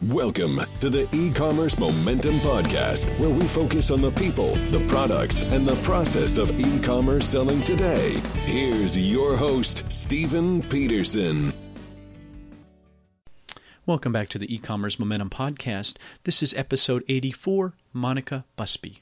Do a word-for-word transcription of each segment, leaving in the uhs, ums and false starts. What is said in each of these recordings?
Welcome to the E-Commerce Momentum Podcast, where we focus on the people, the products, and the process of e-commerce selling today. Here's your host, Stephen Peterson. Welcome back to the E-Commerce Momentum Podcast. This is episode eighty-four, Monica Busby.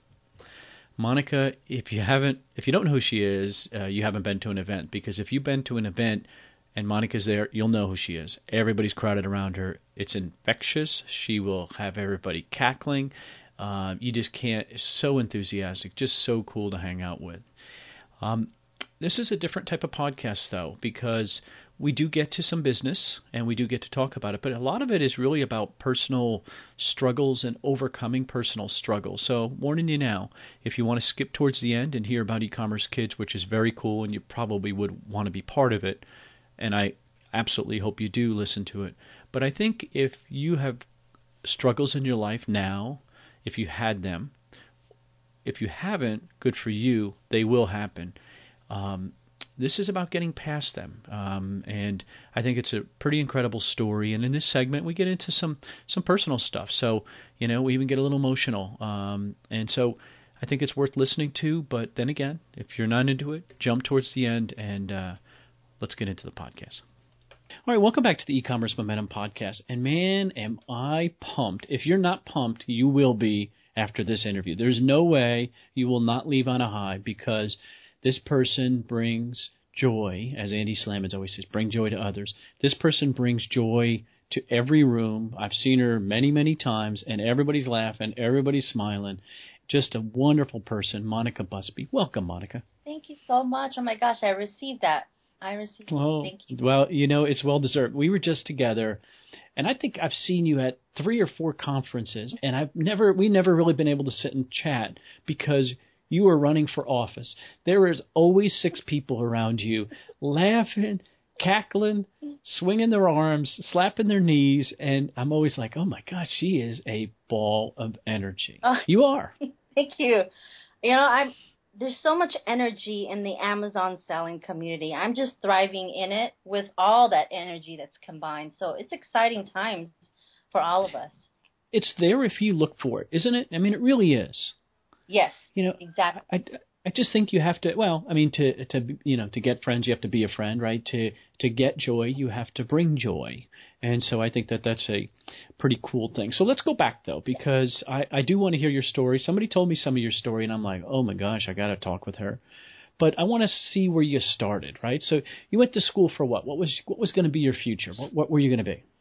Monica, if you haven't, if you don't know who she is, uh, you haven't been to an event, because if you've been to an event and Monica's there, you'll know who she is. Everybody's crowded around her. It's infectious. She will have everybody cackling. Uh, you just can't, it's so enthusiastic, just so cool to hang out with. Um, this is a different type of podcast, though, because we do get to some business and we do get to talk about it, but a lot of it is really about personal struggles and overcoming personal struggles. So warning you now, if you want to skip towards the end and hear about e-commerce kids, which is very cool and you probably would want to be part of it, and I absolutely hope you do listen to it. But I think if you have struggles in your life now, if you had them, if you haven't, good for you, they will happen. Um, this is about getting past them. Um, and I think it's a pretty incredible story. And in this segment, we get into some, some personal stuff. So, you know, we even get a little emotional. Um, and so I think it's worth listening to. But then again, if you're not into it, jump towards the end and uh, let's get into the podcast. All right, welcome back to the E-Commerce Momentum Podcast. And man, am I pumped. If you're not pumped, you will be after this interview. There's no way you will not leave on a high, because this person brings joy, as Andy Slamans always says, bring joy to others. This person brings joy to every room. I've seen her many, many times, and everybody's laughing, everybody's smiling. Just a wonderful person, Monica Busby. Welcome, Monica. Thank you so much. Oh, my gosh, I received that. I received well, that. Thank you. Well, you know, it's well-deserved. We were just together, and I think I've seen you at three or four conferences, and I've never, we never really been able to sit and chat because you were running for office. There is always six people around you laughing, cackling, swinging their arms, slapping their knees, and I'm always like, oh, my gosh, she is a ball of energy. Uh, you are. Thank you. You know, I'm. There's so much energy in the Amazon selling community. I'm just thriving in it with all that energy that's combined. So it's exciting times for all of us. It's there if you look for it, isn't it? I mean, it really is. Yes, you know, exactly. I, I just think you have to, well, I mean, to, to, you know, to get friends, you have to be a friend, right? To, to get joy, you have to bring joy. And so I think that that's a pretty cool thing. So let's go back, though, because I, I do want to hear your story. Somebody told me some of your story, and I'm like, oh, my gosh, I got to talk with her. But I want to see where you started, right? So you went to school for what? What was what was going to be your future? What, what were you going to be?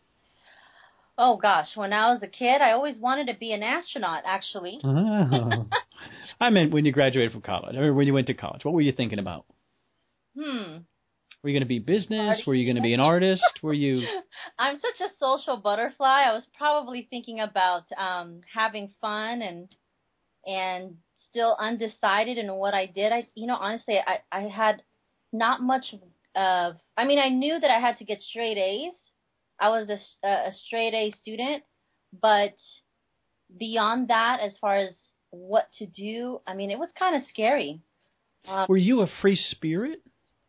Oh, gosh. When I was a kid, I always wanted to be an astronaut, actually. Oh. I meant when you graduated from college, or when you went to college. What were you thinking about? Hmm. Were you going to be business? Were you going to be an artist? Were you? I'm such a social butterfly. I was probably thinking about um, having fun and and still undecided in what I did. I, you know, honestly, I, I had not much of. I mean, I knew that I had to get straight A's. I was a, a straight A student, but beyond that, as far as what to do, I mean, it was kind of scary. Um, Were you a free spirit?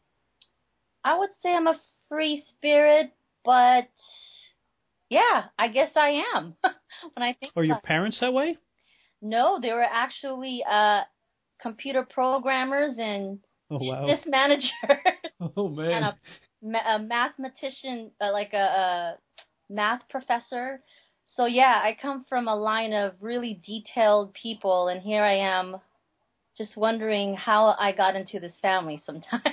I would say I'm a free spirit, but yeah, I guess I am. When I think Are your about parents that way? No, they were actually uh, computer programmers and oh, wow. business managers. Oh, man. And a, a mathematician, uh, like a, a math professor. So, yeah, I come from a line of really detailed people, and here I am just wondering how I got into this family sometimes.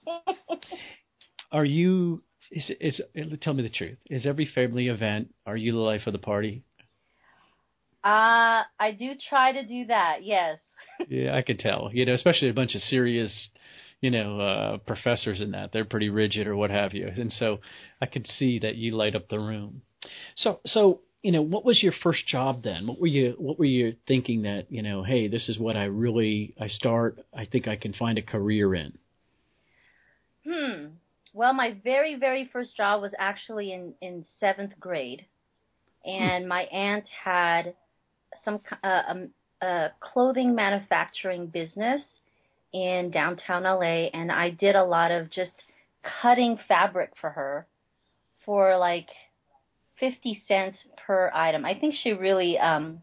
Are you, is, is, tell me the truth, is every family event, are you the life of the party? Uh, I do try to do that, yes. Yeah, I could tell, you know, especially a bunch of serious, you know, uh, professors in that. They're pretty rigid or what have you. And so I could see that you light up the room. So, so, you know, what was your first job then? What were you, what were you thinking that, you know, hey, this is what I really, I start, I think I can find a career in? Hmm. Well, my very, very first job was actually in, in seventh grade. And hmm. my aunt had some uh, um, a clothing manufacturing business in downtown L A, and I did a lot of just cutting fabric for her for like fifty cents per item. I think she really um,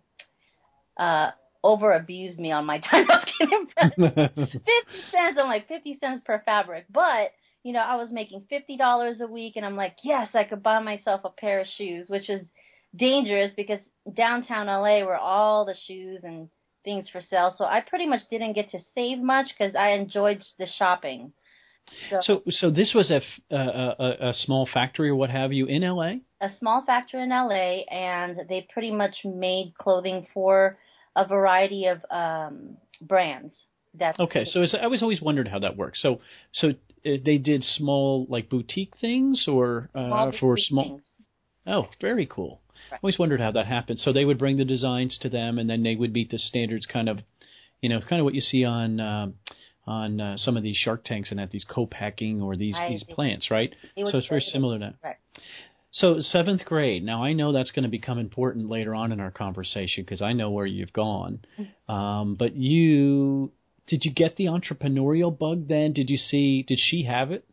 uh, over abused me on my time of getting fifty cents. I'm like fifty cents per fabric, but you know, I was making fifty dollars a week, and I'm like, yes, I could buy myself a pair of shoes, which is dangerous because downtown L A were all the shoes and things for sale. So I pretty much didn't get to save much because I enjoyed the shopping. So, so, so this was a, a, a, a small factory or what have you in L A? A small factory in L A, and they pretty much made clothing for a variety of um, brands. That's okay. So is, I was always wondered how that works. So, so uh, they did small like boutique things or uh, small for boutique small. Things. Oh, very cool. Right. I always wondered how that happened. So they would bring the designs to them, and then they would meet the standards, kind of, you know, kind of what you see on um, on uh, some of these Shark Tanks and at these co-packing or these I these see. plants, right? It So it's very similar to that. Right. So seventh grade. Now I know that's going to become important later on in our conversation because I know where you've gone. Um, but you did you get the entrepreneurial bug then? Did you see? Did she have it?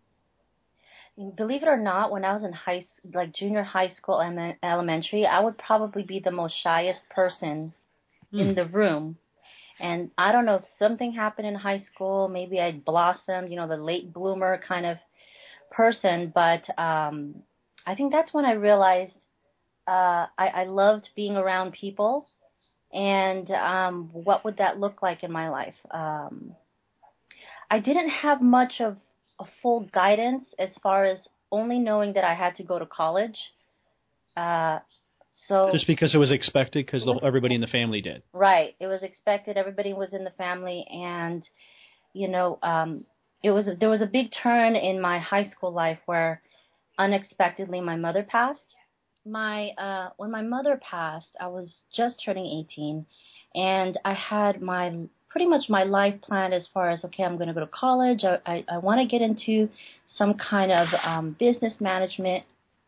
Believe it or not, when I was in high, like junior high school and elementary, I would probably be the most shyest person Hmm. in the room. And I don't know, something happened in high school. Maybe I blossomed, you know, the late bloomer kind of person. But um, I think that's when I realized uh, I, I loved being around people. And um, what would that look like in my life? Um, I didn't have much of a full guidance as far as only knowing that I had to go to college. Uh, so Just because it was expected, because everybody in the family did. Right. It was expected. Everybody was in the family, and you know, um, it was there was a big turn in my high school life where unexpectedly my mother passed. My uh, when my mother passed, I was just turning eighteen, and I had my pretty much my life planned as far as, okay, I'm going to go to college. I I, I want to get into some kind of um, business management,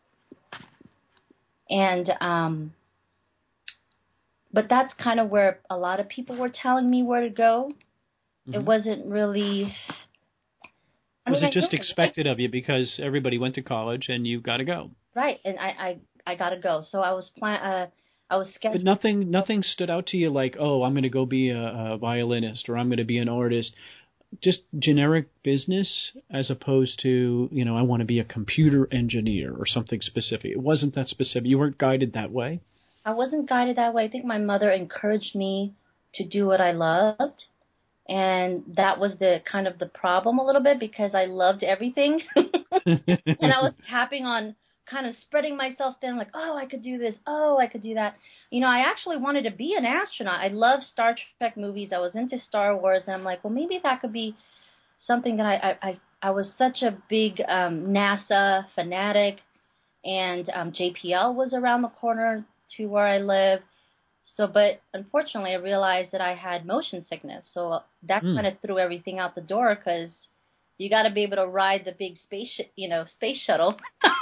and um, but that's kind of where a lot of people were telling me where to go. Mm-hmm. It wasn't really. I was mean, it just I expected of you because everybody went to college and you got to go? Right, and I I, I got to go. So I was plan. Uh, I was scheduled. But nothing nothing stood out to you like, oh, I'm going to go be a, a violinist or I'm going to be an artist. Just generic business as opposed to, you know, I want to be a computer engineer or something specific. It wasn't that specific. You weren't guided that way? I wasn't guided that way. I think my mother encouraged me to do what I loved. And that was the kind of the problem a little bit because I loved everything. And I was tapping on kind of spreading myself thin, like, oh, I could do this. Oh, I could do that. You know, I actually wanted to be an astronaut. I love Star Trek movies. I was into Star Wars. And I'm like, well, maybe that could be something that I, I, I, I was such a big um, NASA fanatic. And um, J P L was around the corner to where I live. So, but unfortunately, I realized that I had motion sickness. So that mm. kind of threw everything out the door because you got to be able to ride the big space, sh- you know, space shuttle,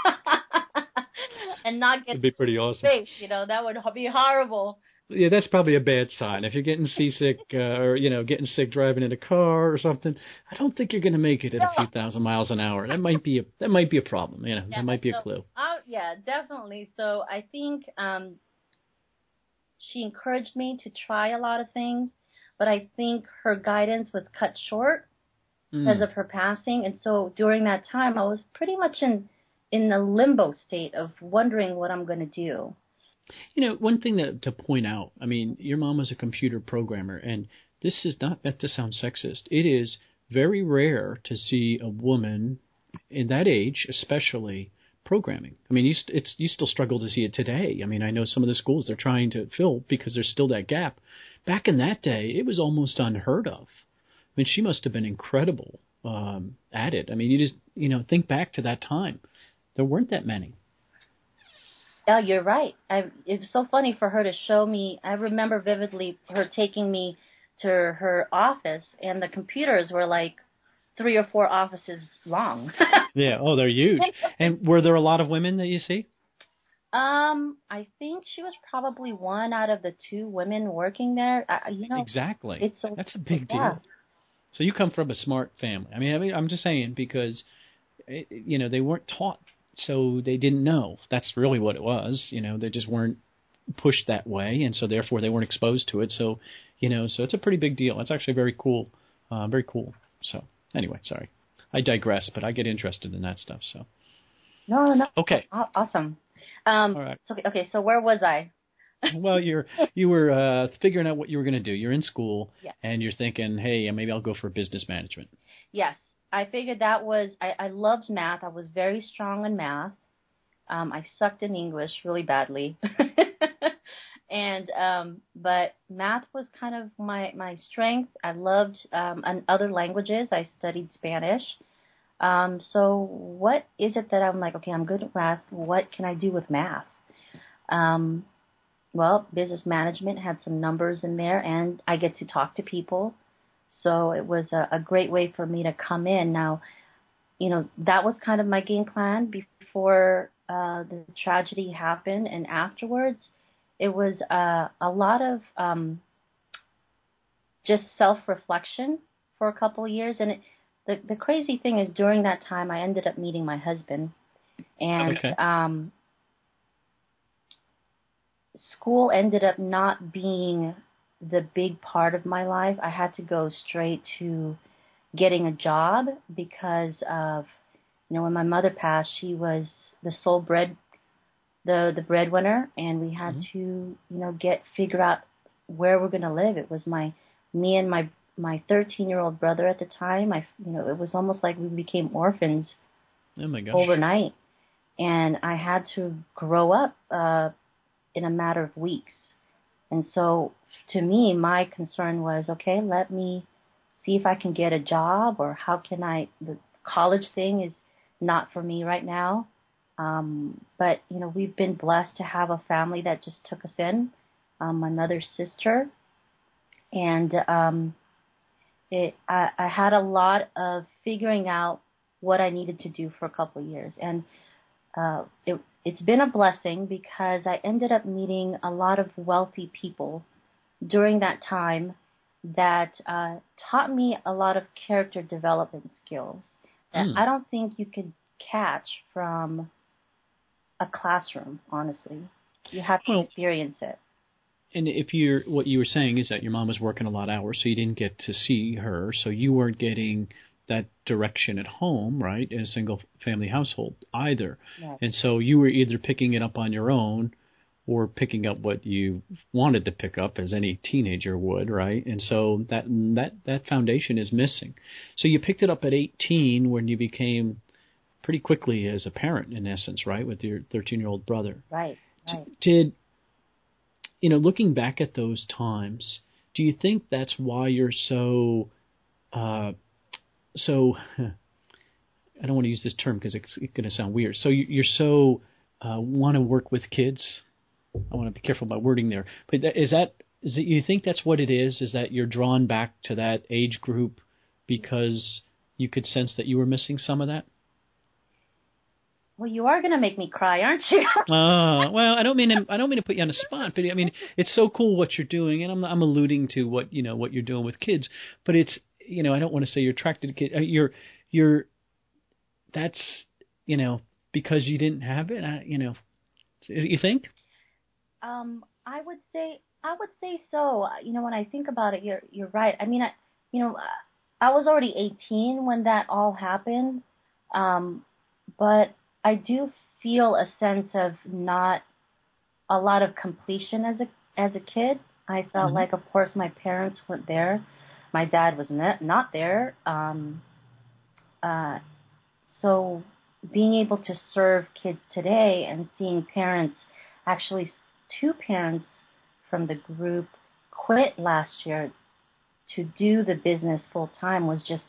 and not get That'd be pretty awesome. Space, you know, that would be horrible. Yeah, that's probably a bad sign. If you're getting seasick uh, or, you know, getting sick driving in a car or something, I don't think you're going to make it at no. a few thousand miles an hour. That might be a that might be a problem. You know, yeah, that might be so, a clue. Uh, yeah, definitely. So I think. Um, She encouraged me to try a lot of things, but I think her guidance was cut short mm. because of her passing. And so during that time, I was pretty much in, in a limbo state of wondering what I'm going to do. You know, one thing that, to point out, I mean, your mom was a computer programmer, and this is not meant to sound sexist. It is very rare to see a woman in that age, especially, programming. I mean, you, st- it's, you still struggle to see it today. I mean, I know some of the schools they're trying to fill because there's still that gap. Back in that day, it was almost unheard of. I mean, she must have been incredible um, at it. I mean, you just, you know, think back to that time. There weren't that many. Yeah, you're right. I, it was so funny for her to show me. I remember vividly her taking me to her office, and the computers were like three or four offices long. Yeah. Oh, they're huge. And were there a lot of women that you see? Um, I think she was probably one out of the two women working there. Uh, you know, exactly. It's so, That's a big deal. Yeah. So you come from a smart family. I mean, I mean, I'm just saying because, you know, they weren't taught so they didn't know. That's really what it was. You know, they just weren't pushed that way, and so therefore they weren't exposed to it. So, you know, so it's a pretty big deal. It's actually very cool, uh, very cool. So anyway, sorry, I digress, but I get interested in that stuff. So No, no. okay, Aw- awesome. Um, all right. so, okay, so where was I? Well, you're you were uh, figuring out what you were going to do. You're in school, Yeah. and you're thinking, hey, maybe I'll go for business management. Yes, I figured that was, I, I loved math. I was very strong in math. Um, I sucked in English really badly. and, um, but math was kind of my, my strength. I loved, um, and other languages. I studied Spanish. Um, so what is it that I'm like, okay, I'm good at math. What can I do with math? Um, well, business management had some numbers in there, and I get to talk to people. So it was a, a great way for me to come in. Now, you know, that was kind of my game plan before uh, the tragedy happened, and afterwards, it was uh, a lot of um, just self-reflection for a couple of years. And it, the the crazy thing is, during that time, I ended up meeting my husband, and Okay. um, school ended up not being the big part of my life. I had to go straight to getting a job because of, you know, when my mother passed, she was the sole bread, the the breadwinner, and we had Mm-hmm. to, you know, get figure out where we're going to live. It was my me and my my thirteen year old brother at the time. I, you know, it was almost like we became orphans Oh my gosh. overnight, and I had to grow up uh, in a matter of weeks. And so, to me, my concern was, okay, let me see if I can get a job, or how can I, the college thing is not for me right now. Um, but, you know, we've been blessed to have a family that just took us in, um, my mother's sister. And um, it, I, I had a lot of figuring out what I needed to do for a couple of years. And uh, it, it's been a blessing because I ended up meeting a lot of wealthy people during that time that uh, taught me a lot of character development skills that Mm. I don't think you could catch from a classroom, honestly. You have to Well, experience it. and if you're, what you were saying is that your mom was working a lot of hours, so you didn't get to see her, so you weren't getting that direction at home, right, in a single family household either. Right. And so you were either picking it up on your own or picking up what you wanted to pick up, as any teenager would, right? And so that that that foundation is missing. So you picked it up at eighteen when you became pretty quickly as a parent, in essence, right, with your thirteen-year-old brother. Right, right. Did, you know, looking back at those times, do you think that's why you're so, uh, so, I don't want to use this term because it's going to sound weird. So you, you're so uh, want to work with kids. I want to be careful about wording there. But that, is that, is it, you think that's what it is? Is that you're drawn back to that age group because you could sense that you were missing some of that? Well, you are going to make me cry, aren't you? Oh, well, I don't mean to, I don't mean to put you on the spot, but I mean it's so cool what you're doing, and I'm I'm alluding to what you know what you're doing with kids, but it's, you know, I don't want to say you're attracted to kids. You're you're that's, you know, because you didn't have it. I, you know, you think? Um, I would say I would say so. You know, when I think about it, you're you're right. I mean, I, you know, I was already eighteen when that all happened, um, but I do feel a sense of not a lot of completion as a as a kid. I felt Mm-hmm. like, of course, my parents weren't there. My dad was not not there. Um, uh, so being able to serve kids today and seeing parents, actually two parents from the group quit last year to do the business full time was just,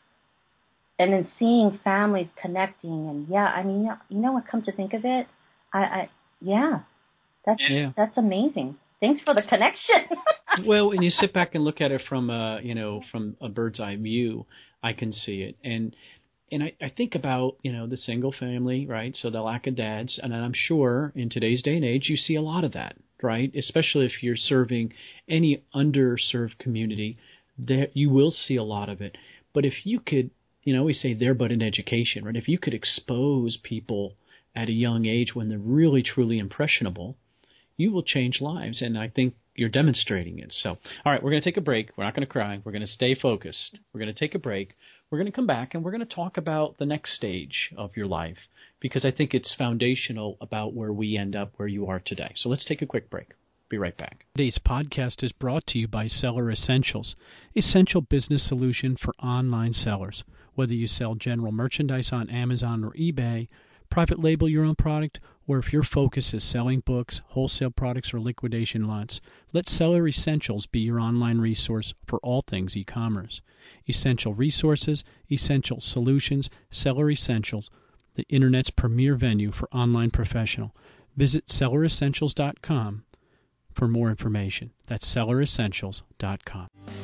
and then seeing families connecting, and yeah, I mean, you know what, come to think of it, I, I yeah, that's, Yeah. that's amazing. Thanks for the connection. Well, when you sit back and look at it from a, you know, from a bird's eye view, I can see it. And and I, I think about, you know, the single family, right? So the lack of dads, and I'm sure in today's day and age you see a lot of that, right? Especially if you're serving any underserved community, that you will see a lot of it. But if you could, you know, we say there but in education, right? If you could expose people at a young age when they're really, truly impressionable, you will change lives. And I think you're demonstrating it. So, all right, we're going to take a break. We're not going to cry. We're going to stay focused. We're going to take a break. We're going to come back, and we're going to talk about the next stage of your life, because I think it's foundational about where we end up, where you are today. So let's take a quick break. Be right back. Today's podcast is brought to you by Seller Essentials, essential business solution for online sellers. Whether you sell general merchandise on Amazon or eBay, private label your own product, or if your focus is selling books, wholesale products, or liquidation lots, let Seller Essentials be your online resource for all things e-commerce. Essential resources, essential solutions, Seller Essentials, the Internet's premier venue for online professional. Visit seller essentials dot com for more information. That's seller essentials dot com.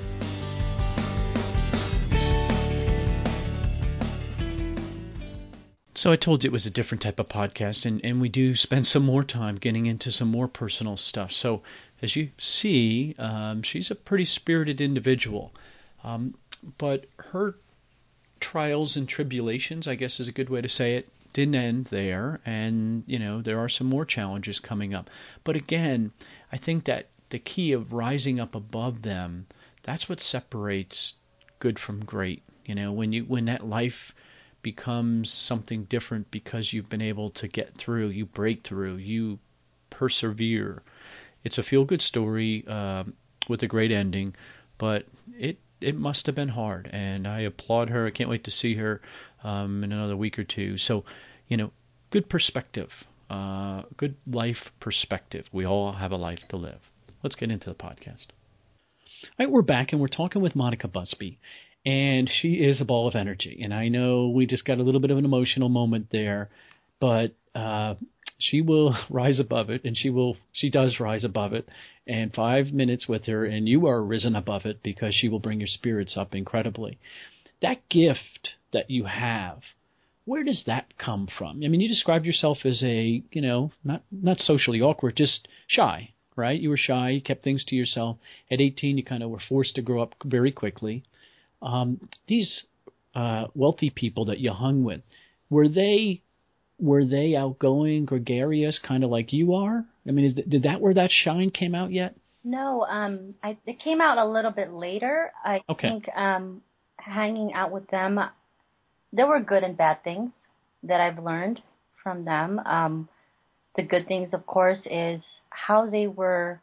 So I told you it was a different type of podcast, and, and we do spend some more time getting into some more personal stuff. So as you see, um, she's a pretty spirited individual. Um, but her trials and tribulations, I guess is a good way to say it, didn't end there. And, you know, there are some more challenges coming up. But again, I think that the key of rising up above them, that's what separates good from great. You know, when you when that life becomes something different because you've been able to get through, you break through, you persevere. It's a feel-good story uh, with a great ending, but it it must have been hard, and I applaud her. I can't wait to see her um, in another week or two. So, you know, good perspective, uh, good life perspective. We all have a life to live. Let's get into the podcast. All right, we're back, and we're talking with Monica Busby. And she is a ball of energy. And I know we just got a little bit of an emotional moment there, but uh, she will rise above it, and she will. She does rise above it. And five minutes with her, and you are risen above it, because she will bring your spirits up incredibly. That gift that you have, where does that come from? I mean, you described yourself as a, you know, not not socially awkward, just shy, right? You were shy. You kept things to yourself. At eighteen, you kind of were forced to grow up very quickly. Um, these uh, wealthy people that you hung with, were they were they outgoing, gregarious, kind of like you are? I mean, is, did that where that shine came out yet? No, um, I, it came out a little bit later. I Okay. think um, hanging out with them, there were good and bad things that I've learned from them. Um, the good things, of course, is how they were.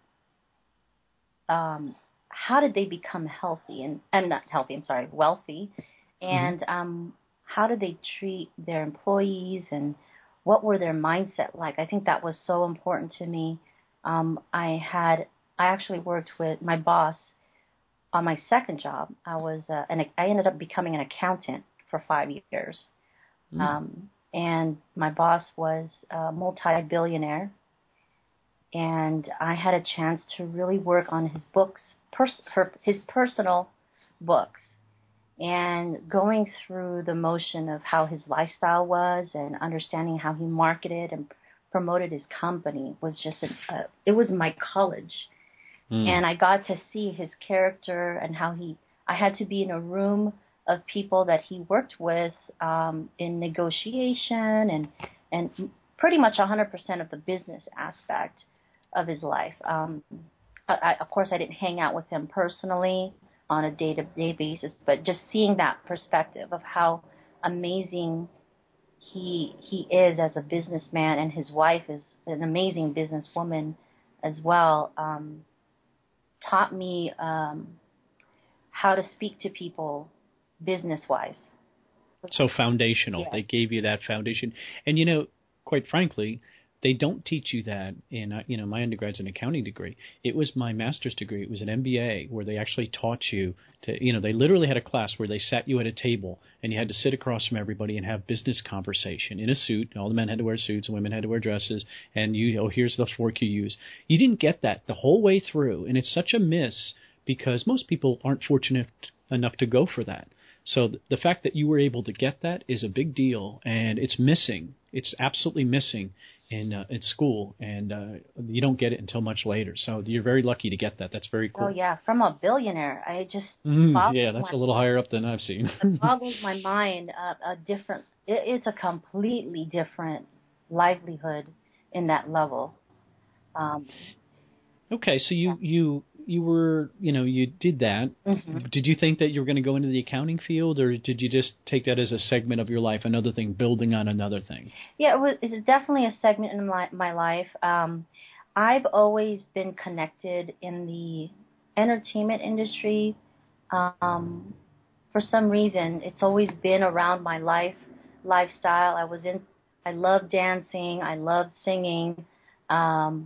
Um, how did they become healthy and I'm not healthy, I'm sorry, wealthy, and mm-hmm. um, how did they treat their employees, and what were their mindset like? I think that was so important to me. Um, I had, I actually worked with my boss on my second job. I was, uh, and I ended up becoming an accountant for five years. Mm. Um, and my boss was a multi-billionaire, and I had a chance to really work on his books, pers- her, his personal books, and going through the motion of how his lifestyle was and understanding how he marketed and promoted his company was just, a, uh, it was my college. Mm. And I got to see his character and how he, I had to be in a room of people that he worked with um, in negotiation and, and pretty much one hundred percent of the business aspect of his life. Um, I, of course, I didn't hang out with him personally on a day-to-day basis, but just seeing that perspective of how amazing he he is as a businessman, and his wife is an amazing businesswoman as well, um, taught me um, how to speak to people business-wise. So foundational. Yes. They gave you that foundation. And, you know, quite frankly, they don't teach you that in, uh, you know, my undergrad's an accounting degree. It was my master's degree. It was an M B A where they actually taught you to, you know, they literally had a class where they sat you at a table and you had to sit across from everybody and have business conversation in a suit. All the men had to wear suits and women had to wear dresses. And you, oh, here's the fork you use. You didn't get that the whole way through. And it's such a miss because most people aren't fortunate enough to go for that. So the fact that you were able to get that is a big deal, and it's missing. It's absolutely missing in uh, in school, and uh, you don't get it until much later. So you're very lucky to get that. That's very cool. Oh, yeah, from a billionaire. I just mm, yeah, that's my, a little higher up than I've seen. It boggles my mind. Uh, a different. It, it's a completely different livelihood in that level. Um, okay, so you, you you were, you know, you did that. Mm-hmm. Did you think that you were going to go into the accounting field, or did you just take that as a segment of your life, another thing, building on another thing? Yeah, it was, it's definitely a segment in my, my life. Um, I've always been connected in the entertainment industry. Um, for some reason, it's always been around my life, lifestyle. I was in, I love dancing. I love singing. Um,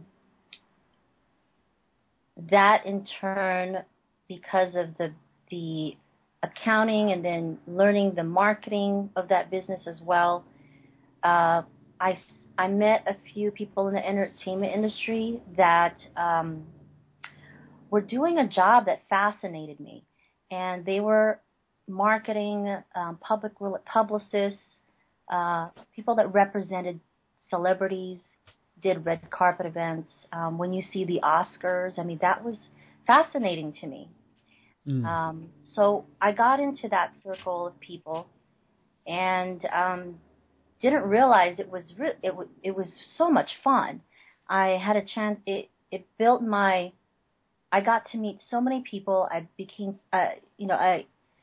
that in turn, because of the the accounting and then learning the marketing of that business as well, uh, I, I met a few people in the entertainment industry that um, were doing a job that fascinated me. And they were marketing, um, public publicists, uh, people that represented celebrities, did red carpet events. Um, when you see the Oscars, I mean, that was fascinating to me. Mm. Um, so I got into that circle of people and um, didn't realize it was re- it, w- it was so much fun. I had a chance. It it built my. I got to meet so many people. I became, uh, you know, I.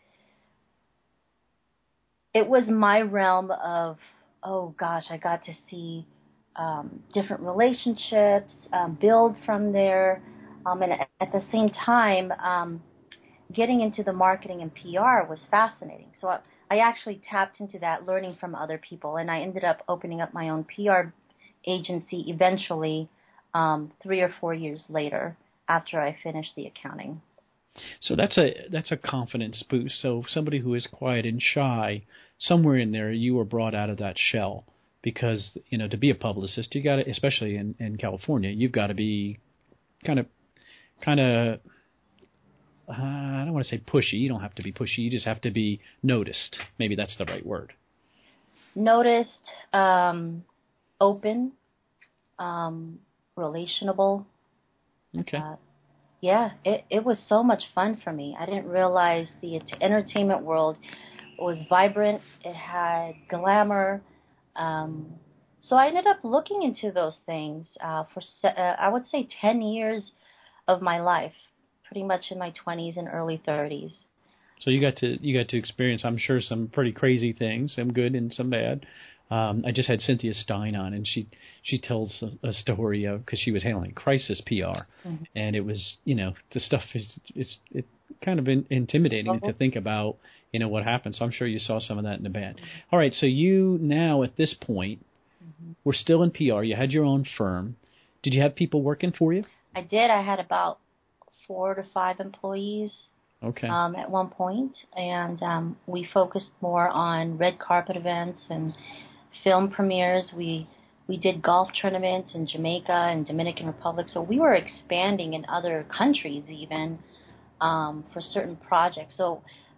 It was my realm of, oh gosh, I got to see um, different relationships, um, build from there, um, and at the same time, um, getting into the marketing and P R was fascinating. So I, I actually tapped into that, learning from other people, and I ended up opening up my own P R agency eventually, um, three or four years later after I finished the accounting. So that's a that's a confidence boost. So somebody who is quiet and shy, somewhere in there you were brought out of that shell, because, you know, to be a publicist, you got to, especially in, in California, you've got to be kind of kind of uh, I don't want to say pushy. You don't have to be pushy. You just have to be noticed. Maybe that's the right word. Noticed, um, open, um, relationable. Okay. Uh, yeah, it, it was so much fun for me. I didn't realize the entertainment world was vibrant. It had glamour. Um, so I ended up looking into those things uh, for, uh, I would say, ten years of my life, pretty much in my twenties and early thirties. So you got to you got to experience, I'm sure, some pretty crazy things, some good and some bad. Um, I just had Cynthia Stein on, and she she tells a, a story of, because she was handling crisis P R, mm-hmm. and it was, you know, the stuff is it's it kind of in, intimidating mm-hmm. to think about, you know, what happened. So I'm sure you saw some of that in the band. Mm-hmm. All right, so you now at this point, mm-hmm. we're still in P R. You had your own firm. Did you have people working for you? I did. I had about four to five employees. Okay. Um, at one point, and um, we focused more on red carpet events and film premieres. We we did golf tournaments in Jamaica and Dominican Republic, so we were expanding in other countries even um, for certain projects. So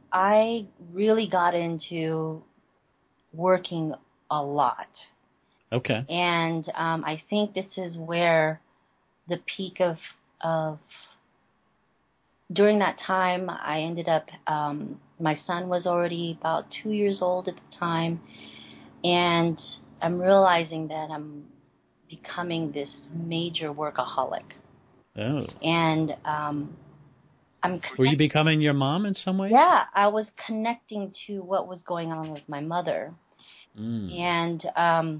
I really got into working a lot. Okay. And um, I think this is where the peak of of during that time, I ended up, um, my son was already about two years old at the time, and I'm realizing that I'm becoming this major workaholic. Oh. And um, I'm connect- Were you becoming your mom in some ways? Yeah, I was connecting to what was going on with my mother. Mm. And um,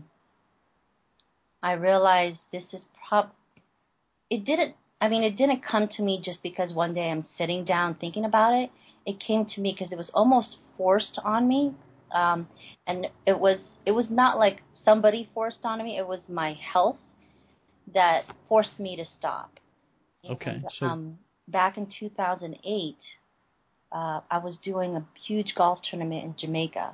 I realized this is prob. It didn't. I mean, it didn't come to me just because one day I'm sitting down thinking about it. It came to me because it was almost forced on me, um, and it was it was not like somebody forced on me. It was my health that forced me to stop. Okay. And, so um, back in two thousand eight, uh, I was doing a huge golf tournament in Jamaica,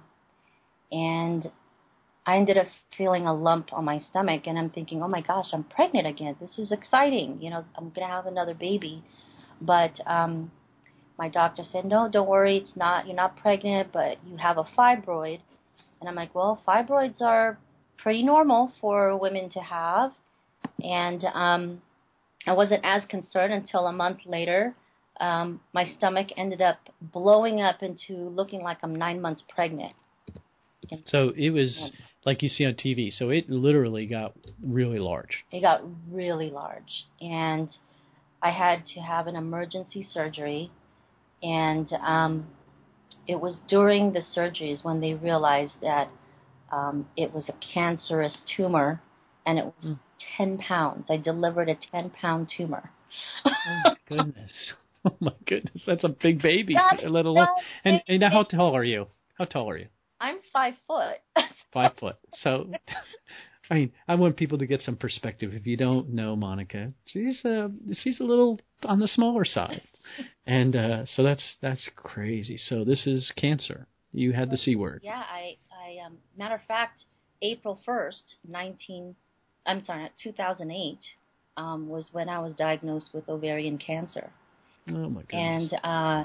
and I ended up feeling a lump on my stomach, and I'm thinking, oh my gosh, I'm pregnant again. This is exciting. You know, I'm going to have another baby. But um, my doctor said, no, don't worry. It's not, you're not pregnant, but you have a fibroid. And I'm like, well, fibroids are pretty normal for women to have. And um, I wasn't as concerned until a month later. Um, my stomach ended up blowing up into looking like I'm nine months pregnant. So it was like you see on T V. So it literally got really large. It got really large, and I had to have an emergency surgery, and um, it was during the surgeries when they realized that um, it was a cancerous tumor, and it was mm. ten pounds. I delivered a ten-pound tumor. Oh, my goodness. Oh, my goodness. That's a big baby. That, let alone, and, and now how tall are you? How tall are you? I'm five foot. Five foot. So, I mean, I want people to get some perspective. If you don't know Monica, she's uh, she's a little on the smaller side, and uh, so that's that's crazy. So this is cancer. You had the C word. Yeah, I, I um, matter of fact, April first, nineteen, I'm sorry, two thousand eight, um, was when I was diagnosed with ovarian cancer. Oh my goodness. And uh,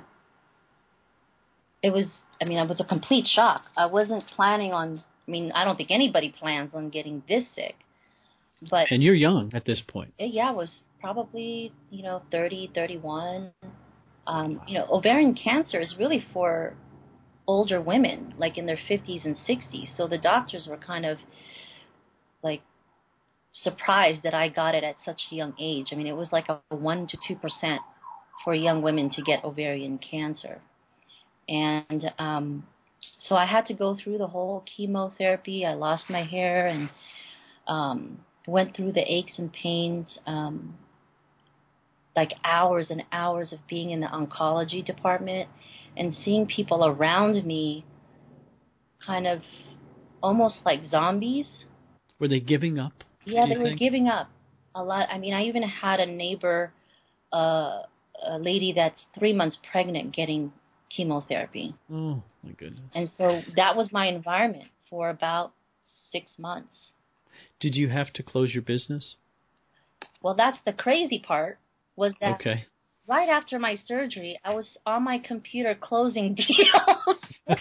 it was, I mean, it was a complete shock. I wasn't planning on. I mean, I don't think anybody plans on getting this sick. But and you're young at this point. It, yeah, I was probably, you know, thirty, thirty-one. Um, wow. You know, ovarian cancer is really for older women, like in their fifties and sixties. So the doctors were kind of like surprised that I got it at such a young age. I mean, it was like a one to two percent for young women to get ovarian cancer. And um, so I had to go through the whole chemotherapy. I lost my hair and um, went through the aches and pains, um, like hours and hours of being in the oncology department and seeing people around me kind of almost like zombies. Were they giving up? Yeah, they think? were giving up a lot. I mean, I even had a neighbor, uh, a lady that's three months pregnant getting chemotherapy. Oh, my goodness. And so that was my environment for about six months. Did you have to close your business? Well, that's the crazy part, was that okay. right after my surgery, I was on my computer closing deals in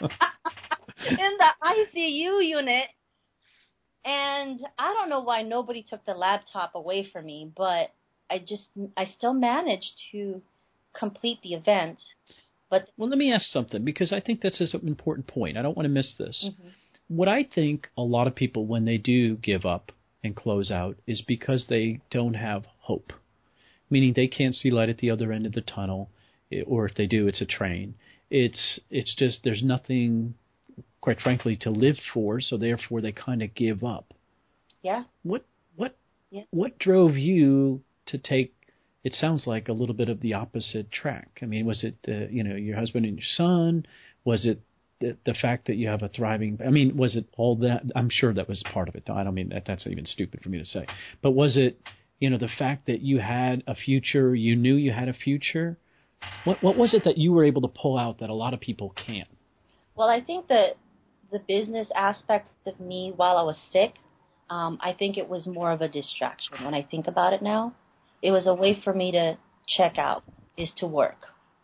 the I C U unit. And I don't know why nobody took the laptop away from me, but I just, I still managed to complete the event. But well, let me ask something, because I think that's an important point. I don't want to miss this. Mm-hmm. What I think a lot of people, when they do give up and close out, is because they don't have hope, meaning they can't see light at the other end of the tunnel, or if they do, it's a train. It's it's just there's nothing, quite frankly, to live for, so therefore they kind of give up. Yeah. What what yes. what drove you to take? It sounds like a little bit of the opposite track. I mean, was it uh, you know your husband and your son? Was it the, the fact that you have a thriving? I mean, was it all that? I'm sure that was part of it. I don't mean that. That's even stupid for me to say. But was it you know the fact that you had a future? You knew you had a future. What what was it that you were able to pull out that a lot of people can't? Well, I think that the business aspect of me while I was sick, um, I think it was more of a distraction. When I think about it now, it was a way for me to check out, is to work.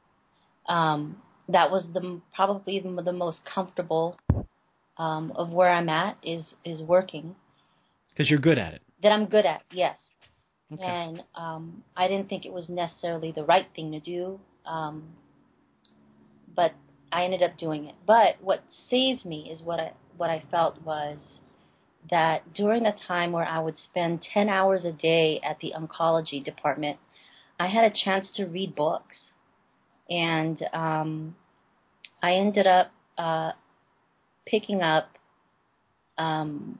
Um, that was the probably the, the most comfortable um, of where I'm at is is working. Because you're good at it. That I'm good at, yes. Okay. And um, I didn't think it was necessarily the right thing to do, um, but I ended up doing it. But what saved me is what I what I felt was that during the time where I would spend ten hours a day at the oncology department, I had a chance to read books. And um, I ended up uh, picking up um,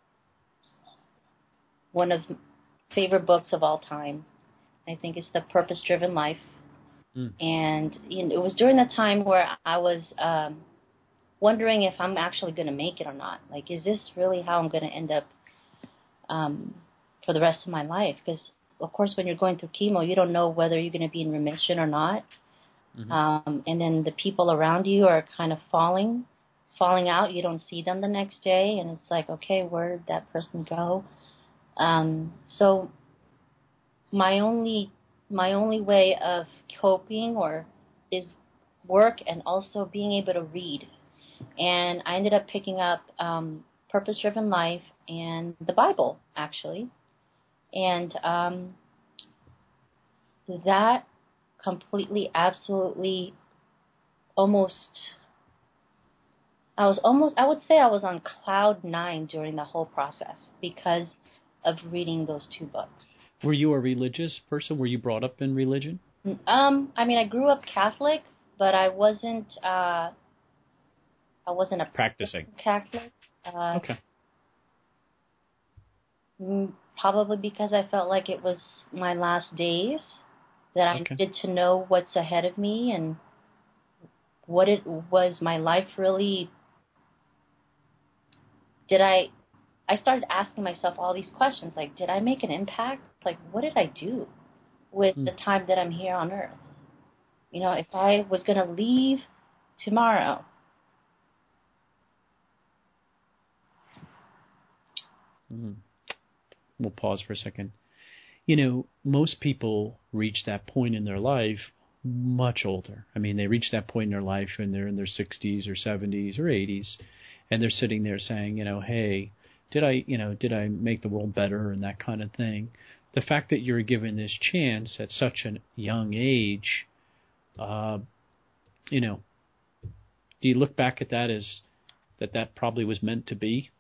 one of my favorite books of all time. I think it's The Purpose-Driven Life. Mm. And you know, it was during the time where I was um, wondering if I'm actually going to make it or not. Like, is this really how I'm going to end up um, for the rest of my life? Because, of course, when you're going through chemo, you don't know whether you're going to be in remission or not. Mm-hmm. Um, and then the people around you are kind of falling, falling out. You don't see them the next day, and it's like, okay, where'd that person go? Um, so my only my only way of coping or is work and also being able to read. And I ended up picking up um, Purpose-Driven Life and the Bible, actually. And um, that completely, absolutely, almost I was almost, I would say I was on cloud nine during the whole process because of reading those two books. Were you a religious person? Were you brought up in religion? Um, I mean, I grew up Catholic, but I wasn't, uh, I wasn't a practicing Catholic. Uh, okay. Probably because I felt like it was my last days, that I Okay. needed to know what's ahead of me and what it was my life really. Did I, I started asking myself all these questions, like, did I make an impact? Like, what did I do with Hmm. the time that I'm here on Earth? You know, if I was going to leave tomorrow, Mm. We'll pause for a second. You know, most people reach that point in their life much older. I mean, they reach that point in their life when they're in their sixties or seventies or eighties, and they're sitting there saying, you know, hey, did I, you know, did I make the world better and that kind of thing. The fact that you're given this chance at such a young age, uh, you know, do you look back at that as that that probably was meant to be?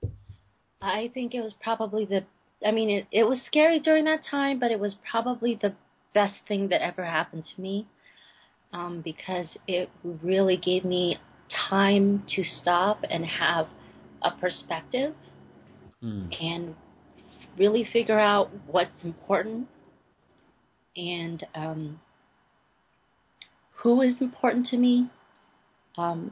I think it was probably the, I mean, it, it was scary during that time, but it was probably the best thing that ever happened to me, um, because it really gave me time to stop and have a perspective Mm. and really figure out what's important and um, who is important to me. Um,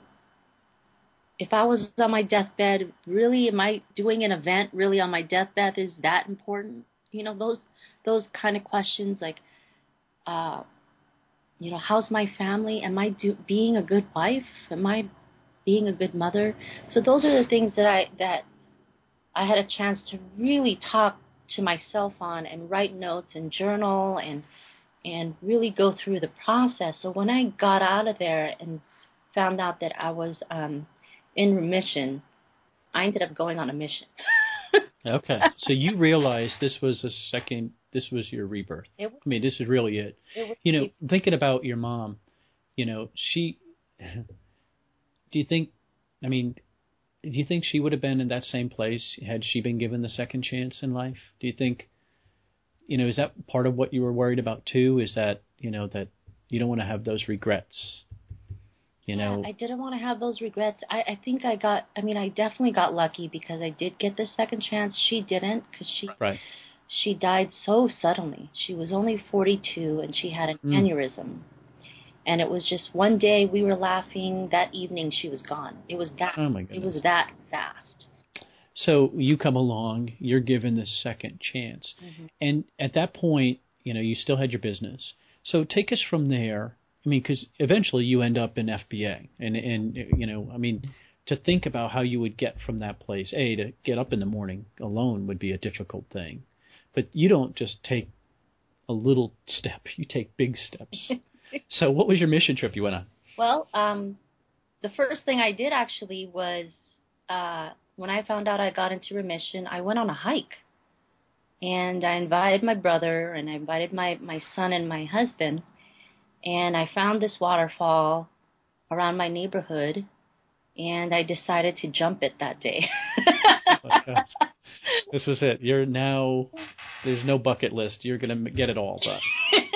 if I was on my deathbed, really, am I doing an event really on my deathbed? Is that important? You know, those those kind of questions, like, uh, you know, how's my family? Am I do, being a good wife? Am I being a good mother? So those are the things that I that I had a chance to really talk to myself on and write notes and journal and and really go through the process. So when I got out of there and found out that I was um, in remission, I ended up going on a mission. Okay, so you realized this was a second, this was your rebirth. It was, I mean, this is really it. it was, You know, thinking about your mom, you know, she, do you think, I mean, do you think she would have been in that same place had she been given the second chance in life? Do you think, you know, is that part of what you were worried about too? Is that, you know, that you don't want to have those regrets? You yeah, know, I didn't want to have those regrets. I, I think I got, I mean, I definitely got lucky because I did get the second chance. She didn't because she, right. she died so suddenly. She was only forty-two and she had an Mm. aneurysm. And it was just one day we were laughing. That evening she was gone. It was that, Oh my it goodness. was that fast. So you come along, you're given this second chance. Mm-hmm. And at that point, you know, you still had your business. So take us from there. I mean, because eventually you end up in F B A. And, and, you know, I mean, to think about how you would get from that place, A, to get up in the morning alone would be a difficult thing. But you don't just take a little step, you take big steps. So what was your mission trip you went on? Well, um, the first thing I did actually was uh, when I found out I got into remission, I went on a hike. And I invited my brother and I invited my, my son and my husband. And I found this waterfall around my neighborhood. And I decided to jump it that day. Okay. This was it. You're now, there's no bucket list. You're going to get it all done.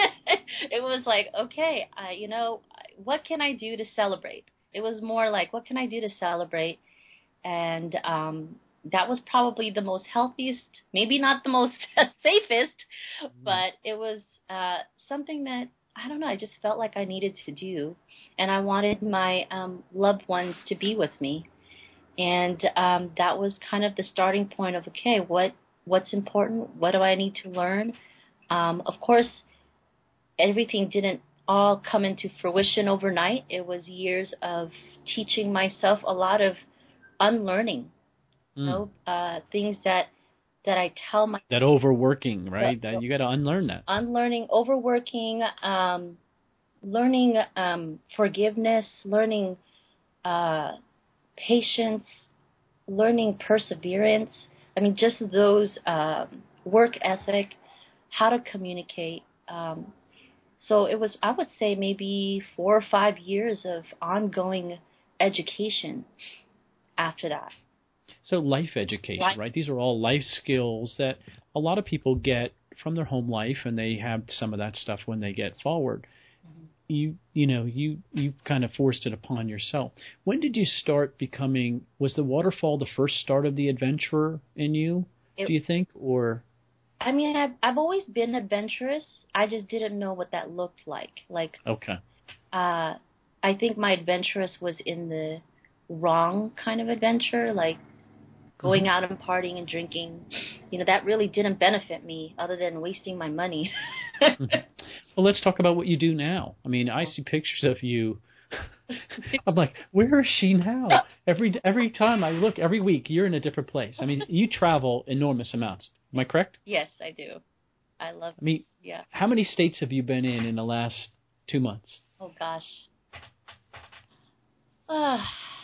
It was like, okay, uh, you know, what can I do to celebrate? It was more like, what can I do to celebrate? And um, that was probably the most healthiest, maybe not the most safest, but it was uh, something that, I don't know, I just felt like I needed to do. And I wanted my um, loved ones to be with me. And um, that was kind of the starting point of, okay, what what's important? What do I need to learn? Um, of course, everything didn't all come into fruition overnight. It was years of teaching myself a lot of unlearning, you know, uh, things that that I tell my that overworking, right? the, That you got to unlearn that. unlearning, overworking, um, learning um, forgiveness, learning uh, patience, learning perseverance. I mean, just those um, work ethic, how to communicate. Um, so it was, I would say, maybe four or five years of ongoing education. after that. So life education, Life. right? These are all life skills that a lot of people get from their home life, and they have some of that stuff when they get forward. Mm-hmm. You you know, you, you kind of forced it upon yourself. When did you start becoming, was the waterfall the first start of the adventurer in you, it, do you think? Or I mean, I've, I've always been adventurous. I just didn't know what that looked like. Like, okay. Uh, I think my adventurous was in the wrong kind of adventure, like going mm-hmm. out and partying and drinking. You know, that really didn't benefit me other than wasting my money. mm-hmm. Well, let's talk about what you do now. I mean, I see pictures of you. I'm like, where is she now? Every every time I look, every week, you're in a different place. I mean, you travel enormous amounts. Am I correct? Yes, I do. I love I mean, yeah. How many states have you been in in the last two months? Oh, gosh. Uh,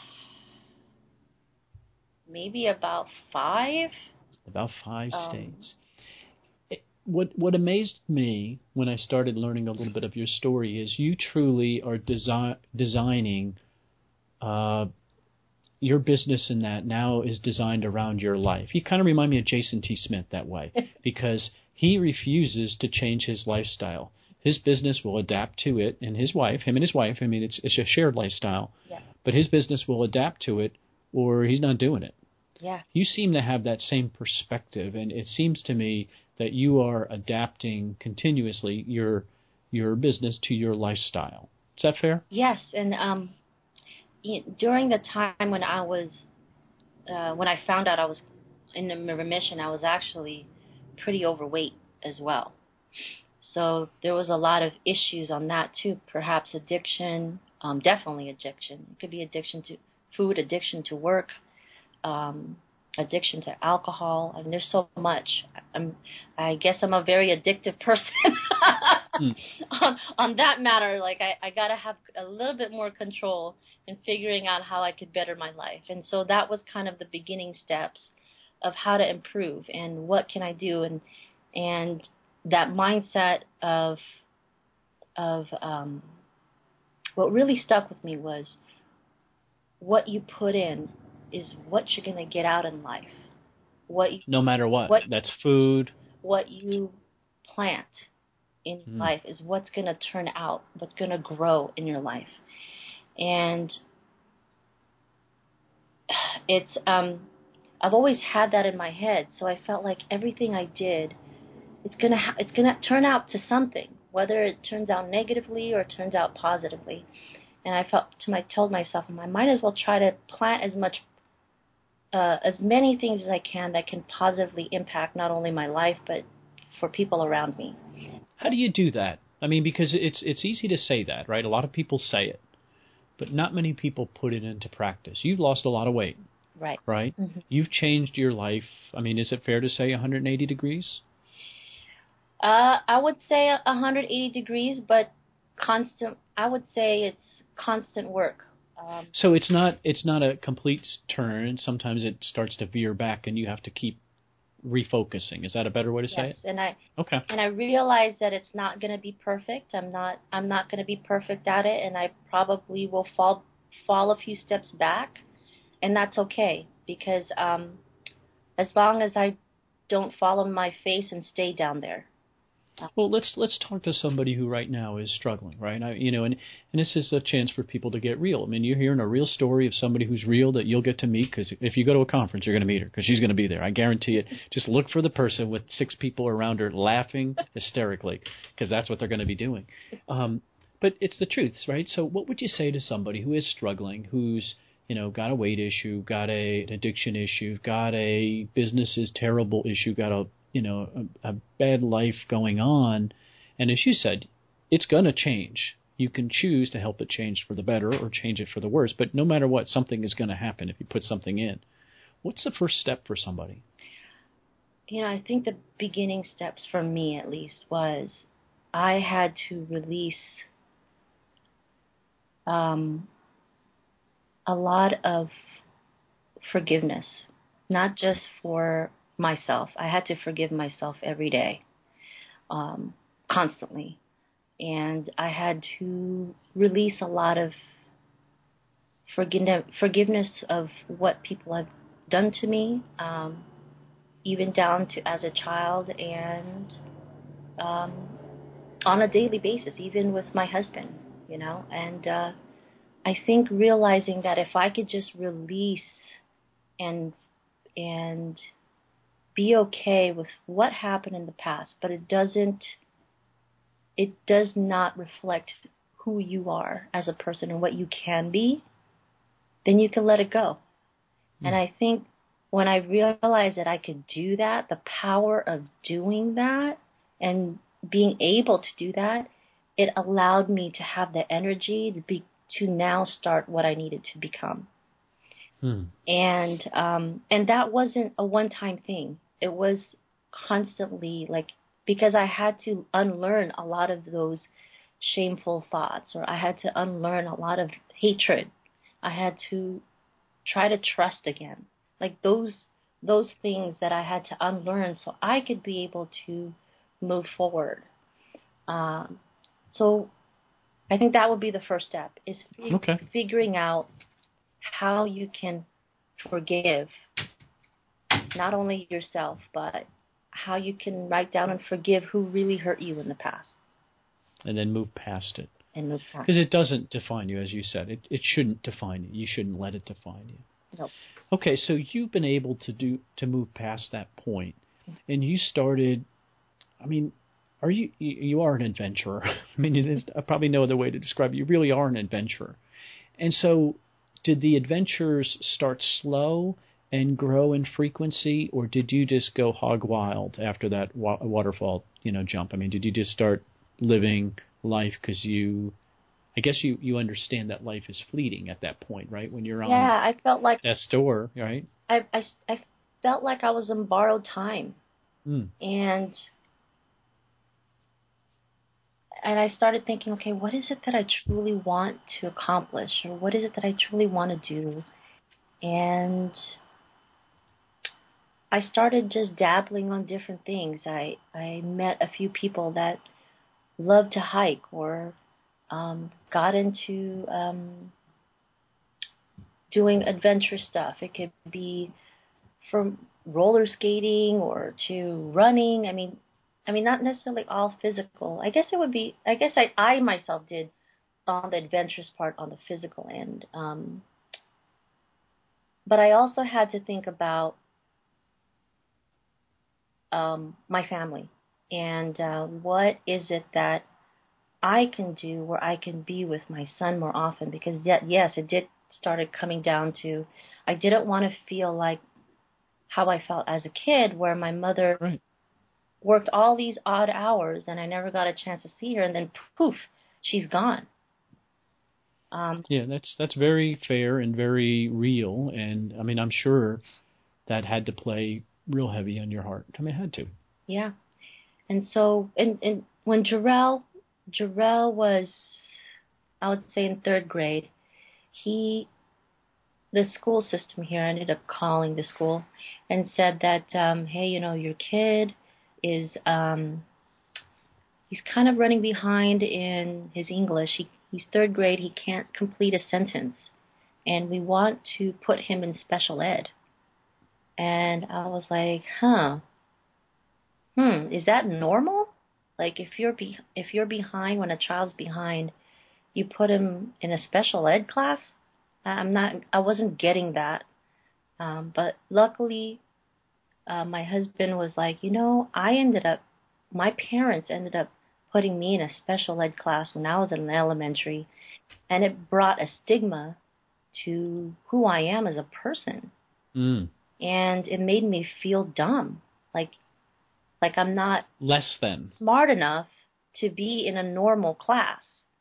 maybe about five. About five um, states. What what amazed me when I started learning a little bit of your story is you truly are desi- designing uh, your business, in that now is designed around your life. You kind of remind me of Jason T. Smith that way, because he refuses to change his lifestyle. His business will adapt to it, and his wife, him and his wife, I mean, it's, it's a shared lifestyle, yeah. but his business will adapt to it or he's not doing it. Yeah. You seem to have that same perspective, and it seems to me that you are adapting continuously your your business to your lifestyle. Is that fair? Yes, and um, during the time when I was, uh, when I found out I was in the remission, I was actually pretty overweight as well. So there was a lot of issues on that too. Perhaps addiction, um, definitely addiction. It could be addiction to food, addiction to work, um, addiction to alcohol. I mean, there's so much. I'm, I guess I'm a very addictive person mm. on, on that matter. Like I, I got to have a little bit more control in figuring out how I could better my life. And so that was kind of the beginning steps of how to improve and what can I do. And, and that mindset of, of, um, what really stuck with me was what you put in is what you're going to get out in life. What you, no matter what, what that's food. What you plant in mm. life is what's going to turn out, what's going to grow in your life. And it's, um, I've always had that in my head. So I felt like everything I did, it's going to, ha- it's going to turn out to something, whether it turns out negatively or it turns out positively. And I felt to my, told myself, I might as well try to plant as much Uh, as many things as I can that can positively impact not only my life, but for people around me. How do you do that? I mean, because it's it's easy to say that, right? A lot of people say it, but not many people put it into practice. You've lost a lot of weight, right? Right? Mm-hmm. You've changed your life. I mean, is it fair to say one hundred eighty degrees? Uh, I would say one hundred eighty degrees, but constant. I would say it's constant work. Um, so it's not it's not a complete turn. Sometimes it starts to veer back, and you have to keep refocusing. Is that a better way to yes, say it? and I okay. And I realize that it's not going to be perfect. I'm not I'm not going to be perfect at it, and I probably will fall fall a few steps back, and that's okay because um, as long as I don't fall on my face and stay down there. Well, let's let's talk to somebody who right now is struggling, right? I, you know, and, and this is a chance for people to get real. I mean, you're hearing a real story of somebody who's real that you'll get to meet, because if you go to a conference, you're going to meet her because she's going to be there. I guarantee it. Just look for the person with six people around her laughing hysterically, because that's what they're going to be doing. Um, but it's the truth, right? So what would you say to somebody who is struggling, who's, you know, got a weight issue, got a, an addiction issue, got a business is terrible issue, got a you know, a, a bad life going on. And as you said, it's going to change. You can choose to help it change for the better or change it for the worse. But no matter what, something is going to happen if you put something in. What's the first step for somebody? You know, I think the beginning steps for me, at least, was I had to release um, a lot of forgiveness, not just for myself. I had to forgive myself every day, um, constantly. And I had to release a lot of forgiveness, forgiveness of what people have done to me, um, even down to as a child and um, on a daily basis, even with my husband, you know. And uh, I think realizing that if I could just release and and be okay with what happened in the past, but it doesn't, it does not reflect who you are as a person and what you can be, then you can let it go. Mm. And I think when I realized that I could do that, the power of doing that and being able to do that, it allowed me to have the energy to be to now start what I needed to become. Hmm. And um, and that wasn't a one-time thing. It was constantly, like, because I had to unlearn a lot of those shameful thoughts, or I had to unlearn a lot of hatred. I had to try to trust again. Like those those things that I had to unlearn so I could be able to move forward. Um, so I think that would be the first step, is fig- okay. figuring out how you can forgive not only yourself, but how you can write down and forgive who really hurt you in the past. And then move past it. And move past it. Because it doesn't define you, as you said. It it shouldn't define you. You shouldn't let it define you. Nope. Okay, so you've been able to do to move past that point, and you started, I mean, are you, you, you are an adventurer. I mean, there's probably no other way to describe it. You really are an adventurer. And so did the adventures start slow and grow in frequency, or did you just go hog wild after that wa- waterfall, you know, jump? I mean, did you just start living life because you, I guess you, you understand that life is fleeting at that point, right? When you're on yeah, I felt like that store, right? I, I, I felt like I was in borrowed time. Mm. And and I started thinking, okay, what is it that I truly want to accomplish? Or what is it that I truly want to do? And I started just dabbling on different things. I, I met a few people that loved to hike, or um, got into um, doing adventure stuff. It could be from roller skating or to running. I mean, I mean, not necessarily all physical. I guess it would be, I guess I, I myself did on the adventurous part on the physical end. Um, but I also had to think about um, my family and uh, what is it that I can do where I can be with my son more often, because yet, yes, it did started coming down to, I didn't want to feel like how I felt as a kid, where my mother right. worked all these odd hours and I never got a chance to see her, and then poof, she's gone. Um, yeah, that's that's very fair and very real, and I mean, I'm sure that had to play real heavy on your heart. I mean, it had to. Yeah, and so, and, and when Jarrell, Jarrell was, I would say in third grade, he, the school system here ended up calling the school and said that, um, hey, you know, your kid is, um, he's kind of running behind in his English. He, he's third grade. He can't complete a sentence, and we want to put him in special ed. And I was like, huh, hmm, is that normal? Like, if you're be- if you're behind, when a child's behind, you put him in a special ed class? I'm not, I wasn't getting that. Um, but luckily, uh, my husband was like, you know, I ended up, my parents ended up putting me in a special ed class when I was in elementary, and it brought a stigma to who I am as a person. Mm. And it made me feel dumb, like like I'm not less than smart enough to be in a normal class.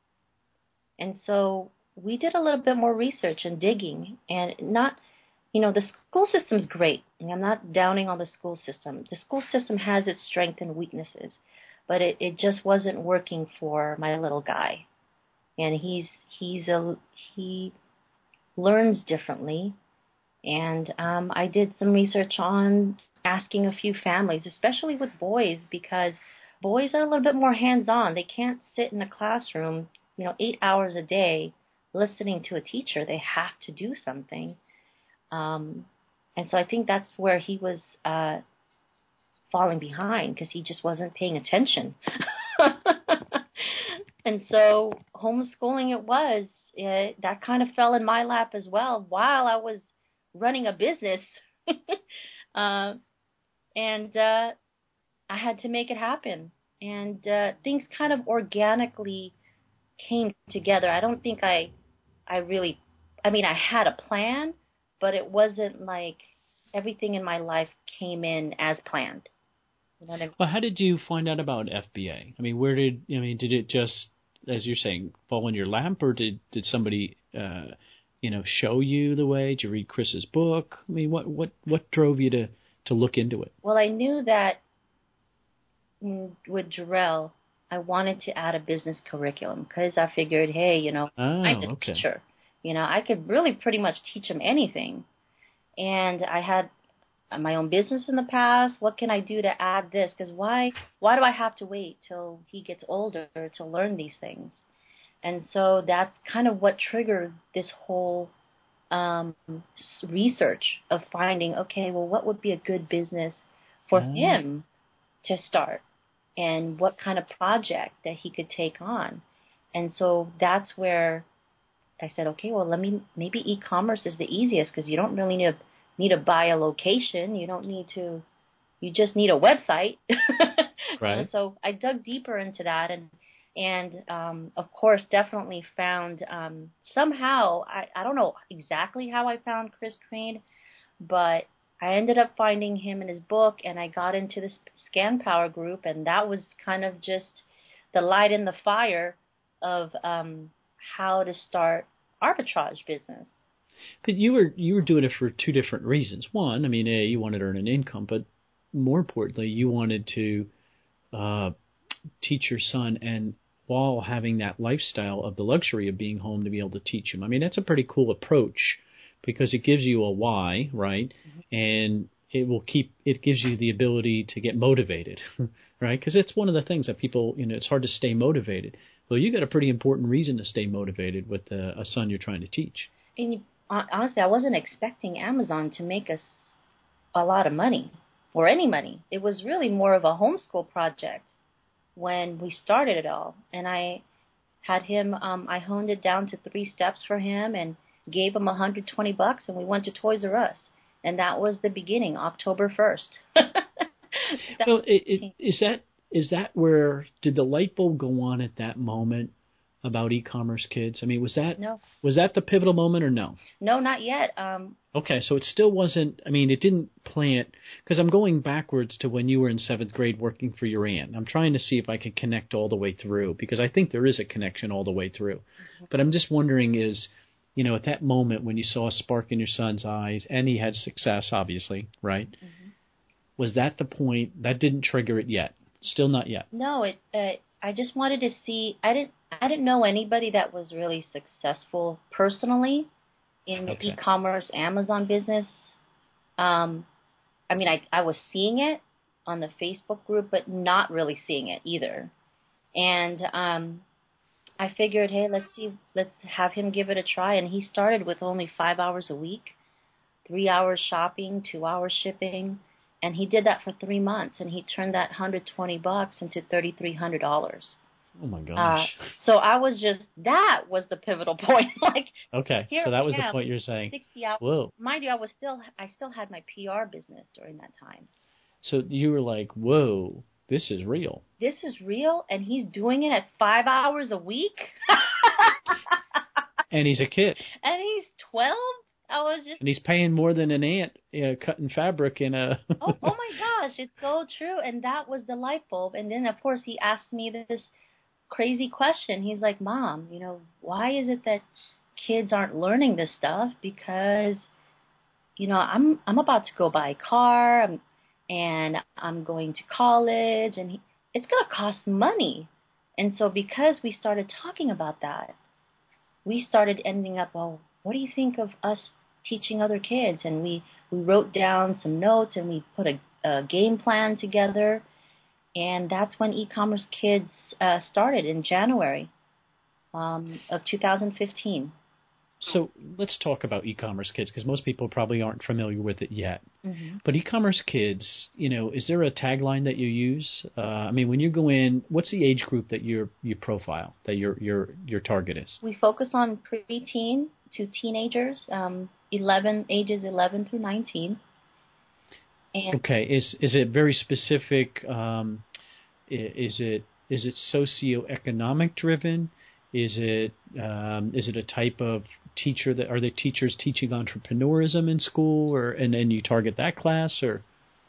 And so we did a little bit more research and digging, and not, you know, the school system's great. And I'm not downing on the school system. The school system has its strengths and weaknesses, but it, it just wasn't working for my little guy. And he's he's a he learns differently. And um, I did some research on asking a few families, especially with boys, because boys are a little bit more hands-on. They can't sit in a classroom, you know, eight hours a day listening to a teacher. They have to do something. Um, and so I think that's where he was uh, falling behind, because he just wasn't paying attention. And so homeschooling it was. It, that kind of fell in my lap as well while I was running a business. uh, and uh, I had to make it happen. And uh, things kind of organically came together. I don't think I, I really, I mean, I had a plan, but it wasn't like everything in my life came in as planned. You know what I mean? Well, how did you find out about F B A? I mean, where did, I mean, did it just, as you're saying, fall in your lap, or did, did somebody, uh, you know, show you the way? Did you read Chris's book? I mean, what, what, what drove you to, to look into it? Well, I knew that with Jarrell, I wanted to add a business curriculum, because I figured, hey, you know, Oh, I'm a okay. teacher. You know, I could really pretty much teach him anything. And I had my own business in the past. What can I do to add this? Because why, why do I have to wait till he gets older to learn these things? And so that's kind of what triggered this whole um, research of finding, okay, well, what would be a good business for Oh. him to start, and what kind of project that he could take on. And so that's where I said, okay, well, let me, maybe e-commerce is the easiest, because you don't really need to, need to buy a location. You don't need to, you just need a website. Right. And so I dug deeper into that, and, and um, of course, definitely found um, somehow, I, I don't know exactly how I found Chris Crane, but I ended up finding him in his book, and I got into this Scan Power group, and that was kind of just the light in the fire of um, how to start arbitrage business. But you were you were doing it for two different reasons. One, I mean, A, you wanted to earn an income, but more importantly, you wanted to uh, teach your son, and while having that lifestyle of the luxury of being home, to be able to teach him. I mean, that's a pretty cool approach, because it gives you a why, right? Mm-hmm. And it will keep, it gives you the ability to get motivated, right? Because it's one of the things that people, you know, it's hard to stay motivated. Well, you got a pretty important reason to stay motivated with a, a son you're trying to teach. And you, honestly, I wasn't expecting Amazon to make us a lot of money, or any money. It was really more of a homeschool project when we started it all. And I had him, um, I honed it down to three steps for him, and gave him one hundred twenty bucks, and we went to Toys R Us. And that was the beginning, October first. Well, it, it, is that is that where, did the light bulb go on at that moment about e-commerce kids? I mean, was that no. was that the pivotal moment, or no? No, not yet. Um, okay, so it still wasn't, I mean, it didn't plant, because I'm going backwards to when you were in seventh grade working for your aunt. I'm trying to see if I can connect all the way through, because I think there is a connection all the way through. Mm-hmm. But I'm just wondering is, you know, at that moment when you saw a spark in your son's eyes, and he had success, obviously, right? Mm-hmm. Was that the point? That didn't trigger it yet? Still not yet? No, it. Uh, I just wanted to see. I didn't. I didn't know anybody that was really successful personally in the okay. e-commerce Amazon business. Um, I mean, I I was seeing it on the Facebook group, but not really seeing it either. And um, I figured, hey, let's see, let's have him give it a try. And he started with only five hours a week, three hours shopping, two hours shipping. And he did that for three months, and he turned that one hundred twenty bucks into thirty-three hundred dollars. Oh my gosh! Uh, so I was just, that was the pivotal point. Like, okay, so that was the point you're saying. Sixty hours. Whoa! Mind you, I was still, I still had my P R business during that time. So you were like, whoa, this is real. This is real, and he's doing it at five hours a week. And he's a kid. And he's twelve. I was just. And he's paying more than an aunt uh, cutting fabric in a. oh, oh my gosh, it's so true. And that was the light bulb. And then of course he asked me this crazy question. He's like, Mom, you know, why is it that kids aren't learning this stuff? Because, you know, I'm I'm about to go buy a car, I'm, and I'm going to college, and he, it's going to cost money. And so because we started talking about that, we started ending up, well, what do you think of us teaching other kids? And we, we wrote down some notes, and we put a, a game plan together. And that's when E-Commerce Kids uh, started in January um, of two thousand fifteen. So let's talk about e-commerce kids, because most people probably aren't familiar with it yet. Mm-hmm. But e-commerce kids, you know, is there a tagline that you use? Uh, I mean, when you go in, what's the age group that you you profile, that your your your target is? We focus on preteen to teenagers, um, eleven ages eleven through nineteen. And Okay, is is it very specific? Um, i- is it is it socioeconomic driven? Is it um, is it a type of teacher that are the teachers teaching entrepreneurism in school, or and then you target that class, or?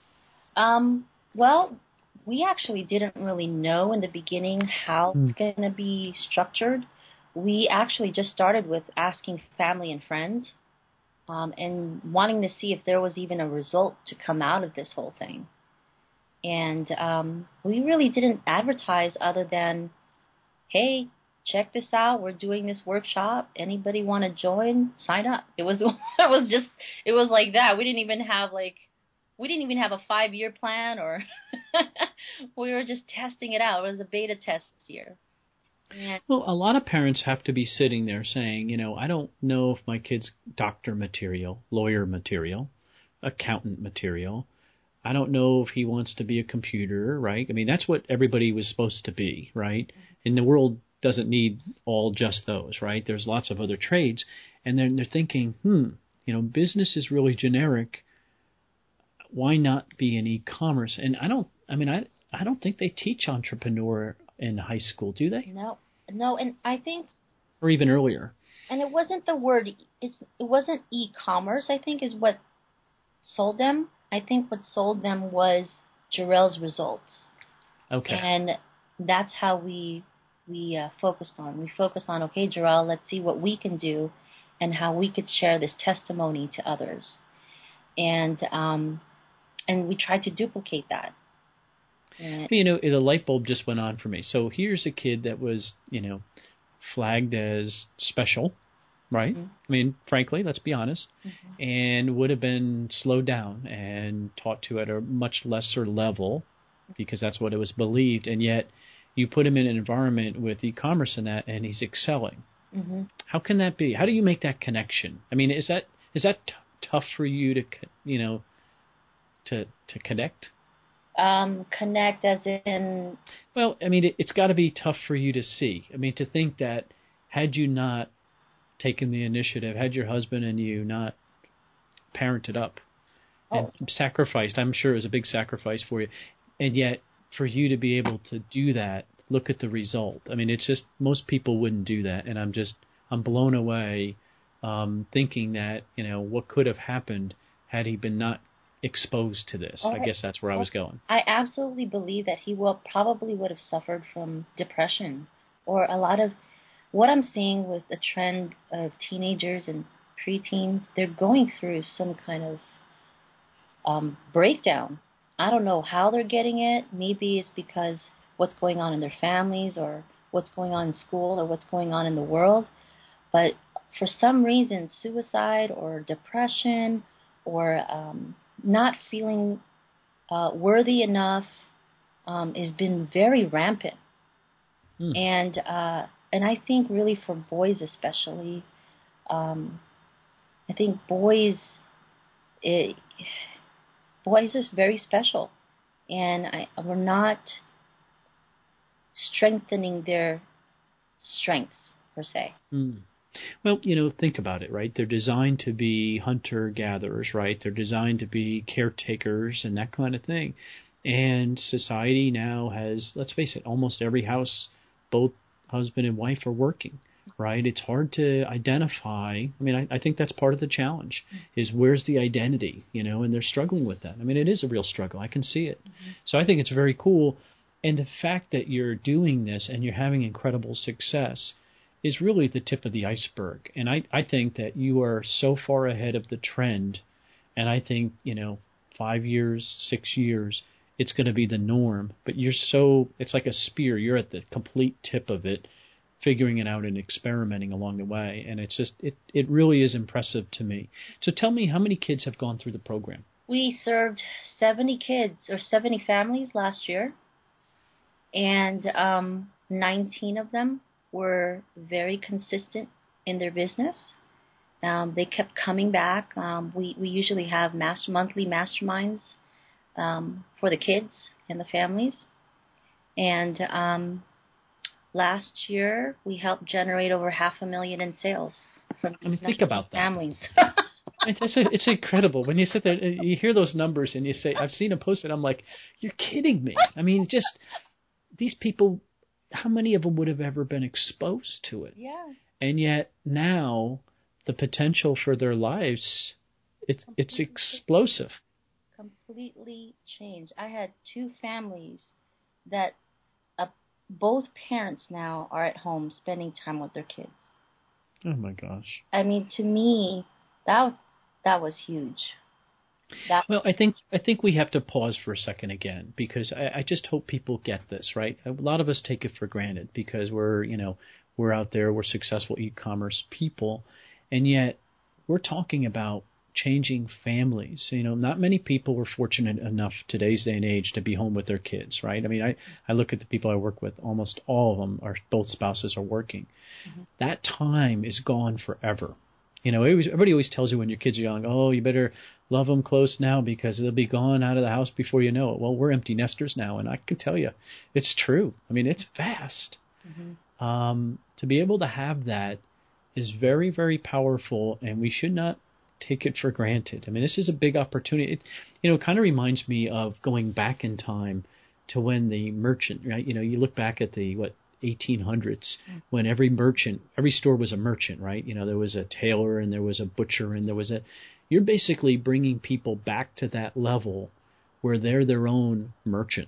Um, well, we actually didn't really know in the beginning how Hmm. it's going to be structured. We actually just started with asking family and friends um, and wanting to see if there was even a result to come out of this whole thing. And um, we really didn't advertise other than, hey, check this out. We're doing this workshop. Anybody want to join? Sign up. It was it was just it was like that. We didn't even have like we didn't even have a five year plan, or we were just testing it out. It was a beta test year. And Well, a lot of parents have to be sitting there saying, you know, I don't know if my kid's doctor material, lawyer material, accountant material. I don't know if he wants to be a computer, right? I mean, that's what everybody was supposed to be, right? And the world doesn't need all just those, right? There's lots of other trades. And then they're thinking, hmm, you know, business is really generic. Why not be in e-commerce? And I don't, I mean, I, I don't think they teach entrepreneur in high school, do they? no, no, and I think, Or even earlier. and it wasn't the word. It's, it wasn't e-commerce. I think is what sold them. I think what sold them was Jarrell's results. Okay. And that's how we we uh, focused on. We focused on, okay, Jarrell, let's see what we can do and how we could share this testimony to others. And um, and we tried to duplicate that. And, You know, the light bulb just went on for me. So here's a kid that was, you know, flagged as special, right? mm-hmm. I mean, frankly, let's be honest, Mm-hmm. and would have been slowed down and taught to at a much lesser level because that's what it was believed. And yet you put him in an environment with e-commerce and that, and he's excelling. Mm-hmm. How can that be? How do you make that connection? I mean, is that is that t- tough for you to, you know, to to connect? Um, connect as in, Well, I mean, it, it's got to be tough for you to see. I mean, to think that had you not taken the initiative, had your husband and you not parented up and oh, sacrificed, I'm sure it was a big sacrifice for you, and yet for you to be able to do that, look at the result. I mean, it's just most people wouldn't do that, and I'm just I'm blown away um, thinking that, you know, what could have happened had he been not exposed to this. oh, I guess that's where I was going. I absolutely believe that he will probably would have suffered from depression or a lot of what I'm seeing with the trend of teenagers and preteens. They're going through some kind of um, breakdown. I don't know how they're getting it. Maybe it's because what's going on in their families or what's going on in school or what's going on in the world. But for some reason, suicide or depression or um, not feeling uh, worthy enough um, has been very rampant. Hmm. And uh, and I think really for boys especially, um, I think boys, it, boys is very special, and I, we're not strengthening their strengths per se. Hmm. Well, you know, think about it, right? They're designed to be hunter-gatherers, right? They're designed to be caretakers and that kind of thing. And society now has, let's face it, almost every house, both husband and wife are working, right? It's hard to identify. I mean, I, I think that's part of the challenge is where's the identity, you know, and they're struggling with that. I mean, it is a real struggle. I can see it. Mm-hmm. So I think it's very cool. And the fact that you're doing this and you're having incredible success is really the tip of the iceberg. And I, I think that you are so far ahead of the trend. And I think, you know, five years, six years, it's going to be the norm. But you're so, it's like a spear. You're at the complete tip of it, figuring it out and experimenting along the way. And it's just, it, it really is impressive to me. So tell me, how many kids have gone through the program? We served seventy kids or seventy families last year. And um, nineteen of them were very consistent in their business. Um, they kept coming back. Um, we, we usually have mass, monthly masterminds um, for the kids and the families. And um, last year, we helped generate over half a million in sales from I mean, think about that. families. It's, it's, it's incredible. When you sit there, and you hear those numbers, and you say, I've seen them posted, I'm like, you're kidding me. I mean, just these people, how many of them would have ever been exposed to it? Yeah. And yet now, the potential for their lives, it's it's Completely explosive. Completely changed. I had two families that uh, both parents now are at home spending time with their kids. Oh my gosh. I mean, to me, that that was huge. That Well, I think I think we have to pause for a second again, because I, I just hope people get this, right? A lot of us take it for granted because we're, you know, we're out there, we're successful e-commerce people, and yet we're talking about changing families. You know, not many people were fortunate enough today's day and age to be home with their kids, right? I mean, I, I look at the people I work with, almost all of them are, both spouses are working. Mm-hmm. That time is gone forever. You know, it was, everybody always tells you when your kids are young, oh, you better love them close now because they'll be gone out of the house before you know it. Well, we're empty nesters now, and I can tell you, it's true. I mean, it's fast. Mm-hmm. Um, to be able to have that is very, very powerful, and we should not take it for granted. I mean, this is a big opportunity. It, you know, it kind of reminds me of going back in time to when the merchant, right? You know, you look back at the, what, eighteen hundreds, when every merchant, every store was a merchant, right? You know, there was a tailor and there was a butcher and there was a, you're basically bringing people back to that level where they're their own merchant.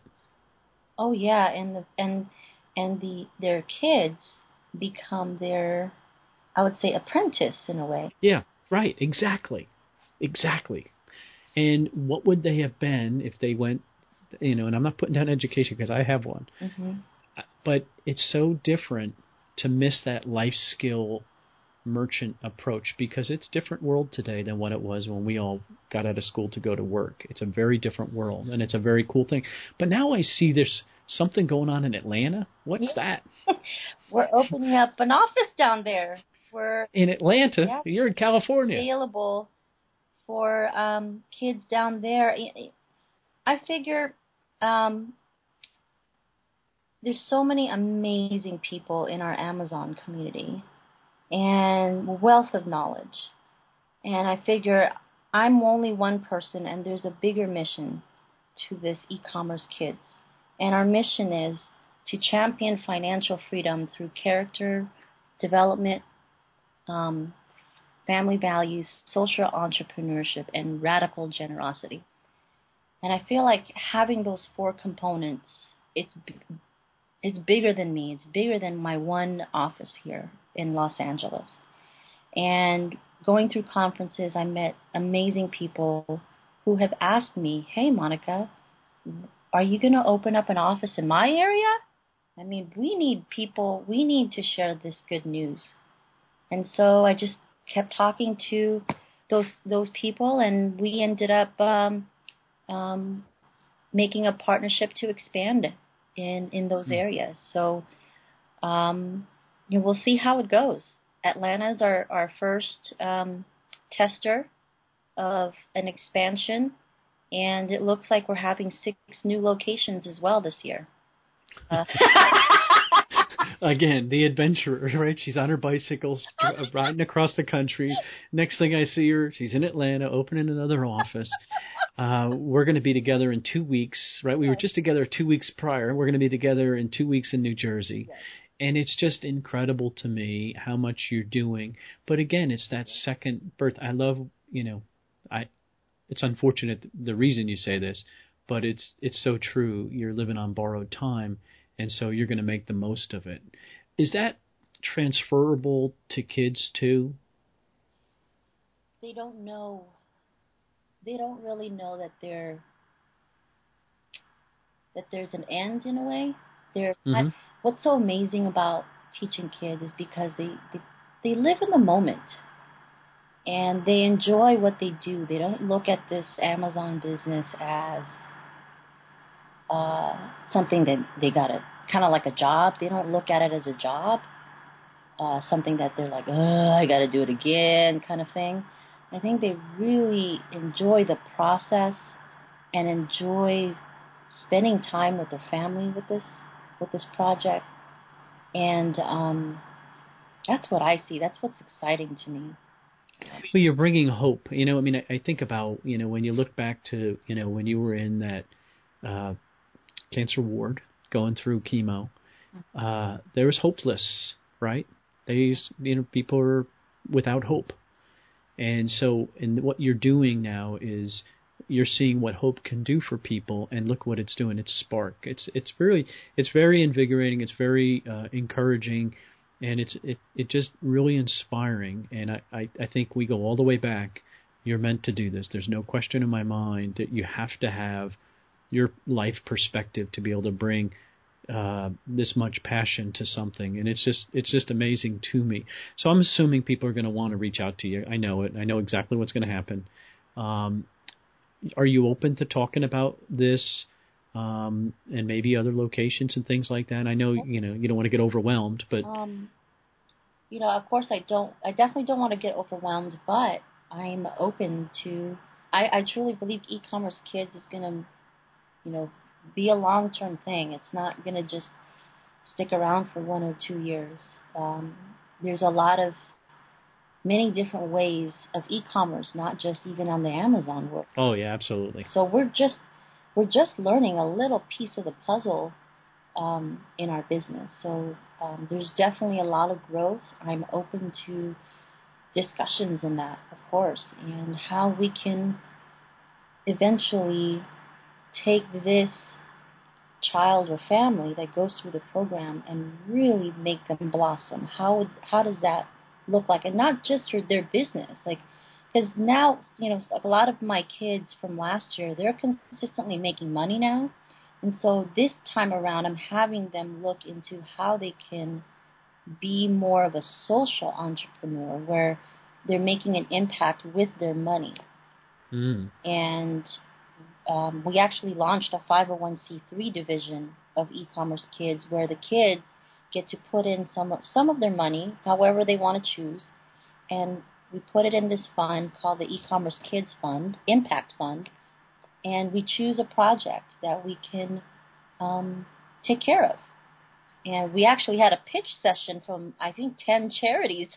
Oh yeah, and the and and the their kids become their, I would say, apprentice in a way. Yeah, right, exactly, exactly. And what would they have been if they went, you know, and I'm not putting down education because I have one, mm-hmm. but it's so different to miss that life skill merchant approach because it's a different world today than what it was when we all got out of school to go to work. It's a very different world, and it's a very cool thing. But now I see there's something going on in Atlanta. What's yeah. that? We're opening up an office down there. We're in Atlanta. Yeah, you're in California. Available for um, kids down there. I figure um, there's so many amazing people in our Amazon community and wealth of knowledge. And I figure I'm only one person, and there's a bigger mission to this e-commerce kids. And our mission is to champion financial freedom through character development, um, family values, social entrepreneurship, and radical generosity. And I feel like having those four components, it's it's bigger than me. It's bigger than my one office here in Los Angeles. And going through conferences, I met amazing people who have asked me, hey, Monica, are you going to open up an office in my area? I mean, we need people, we need to share this good news. And so I just kept talking to those those people, and we ended up um, um, making a partnership to expand in, in those mm. areas. So um, you know, we'll see how it goes. Atlanta's our, our first um, tester of an expansion, and it looks like we're having six new locations as well this year. Uh, Again, the adventurer, right? She's on her bicycle, riding across the country. Next thing I see her, she's in Atlanta, opening another office. Uh, we're going to be together in two weeks, right? We yes. were just together two weeks prior. We're going to be together in two weeks in New Jersey. Yes. And it's just incredible to me how much you're doing. But again, it's that second birth. I love, you know, I. It's unfortunate the reason you say this, but it's it's so true. You're living on borrowed time, and so you're going to make the most of it. Is that transferable to kids too? They don't know. They don't really know that they're that there's an end in a way. They're mm-hmm. not, what's so amazing about teaching kids is because they, they they live in the moment. And they enjoy what they do. They don't look at this Amazon business as uh, something that they got to, kind of like a job. They don't look at it as a job. uh, something that they're like, oh, I got to do it again kind of thing. I think they really enjoy the process and enjoy spending time with their family with this with this project. And um, that's what I see. That's what's exciting to me. Well, you're bringing hope. You know, I mean, I, I think about, you know, when you look back to, you know, when you were in that uh, cancer ward going through chemo, uh, there was hopeless, right? These, you know, people are without hope. And so, and what you're doing now is you're seeing what hope can do for people, and look what it's doing. It's spark. It's it's very it's very invigorating. It's very uh, encouraging, and it's it, it just really inspiring. And I, I, I think we go all the way back. You're meant to do this. There's no question in my mind that you have to have your life perspective to be able to bring uh, this much passion to something, and it's just it's just amazing to me. So I'm assuming people are going to want to reach out to you. I know it. I know exactly what's going to happen. Um, are you open to talking about this um, and maybe other locations and things like that? I know you know you don't want to get overwhelmed, but um, you know, of course, I don't. I definitely don't want to get overwhelmed, but I'm open to. I, I truly believe e-commerce kids is going to, you know, be a long-term thing. It's not going to just stick around for one or two years. Um, there's a lot of many different ways of e-commerce, not just even on the Amazon world. Oh yeah, absolutely. So we're just we're just learning a little piece of the puzzle um, in our business. So um, there's definitely a lot of growth. I'm open to discussions in that, of course, and how we can eventually take this child or family that goes through the program and really make them blossom. How would, how does that look like? And not just for their business, like, because now, you know, a lot of my kids from last year, they're consistently making money now. And so this time around, I'm having them look into how they can be more of a social entrepreneur where they're making an impact with their money. Mm. And um, we actually launched a five oh one c three division of e-commerce kids where the kids get to put in some of, some of their money, however they want to choose, and we put it in this fund called the E-commerce Kids Fund, Impact Fund, and we choose a project that we can um, take care of. And we actually had a pitch session from, I think, ten charities.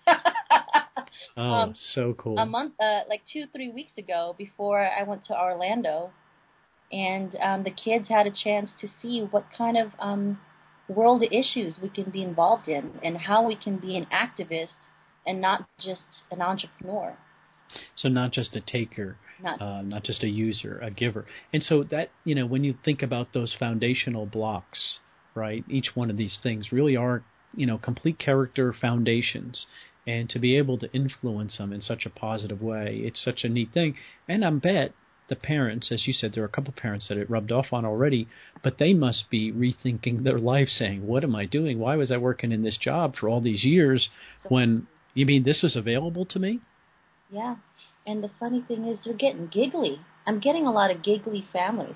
Oh, um, so cool. A month, uh, like two, three weeks ago, before I went to Orlando, and um, the kids had a chance to see what kind of um, world issues we can be involved in and how we can be an activist and not just an entrepreneur. So not just a taker, Not, uh, not just a user, a giver. And so that, you know, when you think about those foundational blocks, right, each one of these things really are, you know, complete character foundations. And to be able to influence them in such a positive way, it's such a neat thing. And I bet the parents, as you said, there are a couple of parents that it rubbed off on already, but they must be rethinking their life saying, what am I doing? Why was I working in this job for all these years when, you mean this is available to me? Yeah. And the funny thing is they're getting giggly. I'm getting a lot of giggly families.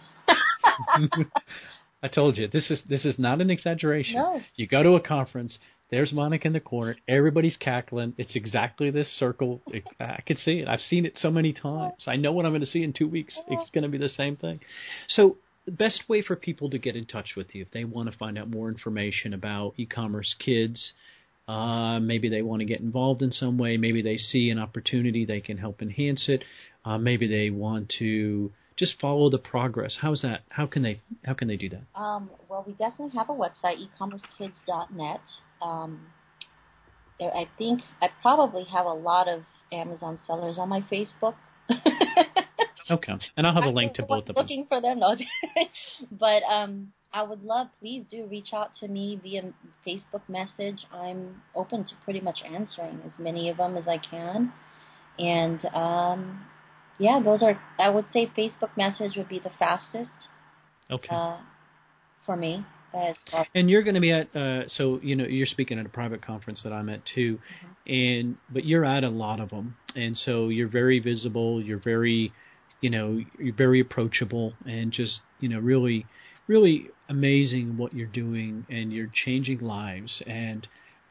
I told you, this is this is not an exaggeration. No. You go to a conference, there's Monica in the corner, everybody's cackling. It's exactly this circle. It, I can see it. I've seen it so many times. I know what I'm going to see in two weeks. It's going to be the same thing. So the best way for people to get in touch with you, if they want to find out more information about e-commerce kids, uh, maybe they want to get involved in some way, maybe they see an opportunity they can help enhance it, uh, maybe they want to just follow the progress. How's that? How can they how can they do that? Um, well, we definitely have a website, e commerce kids dot net. Um, there, I think I probably have a lot of Amazon sellers on my Facebook. Okay, and I'll have a link to I both of them. Looking for them, no. But um, I would love, please do reach out to me via Facebook message. I'm open to pretty much answering as many of them as I can. And um, yeah, those are, I would say Facebook message would be the fastest. Okay. Uh, for me. As well. And you're going to be at, uh, so, you know, you're speaking at a private conference that I'm at too, mm-hmm. and but you're at a lot of them. And so you're very visible, you're very, you know, you're very approachable and just, you know, really, really amazing what you're doing, and you're changing lives. And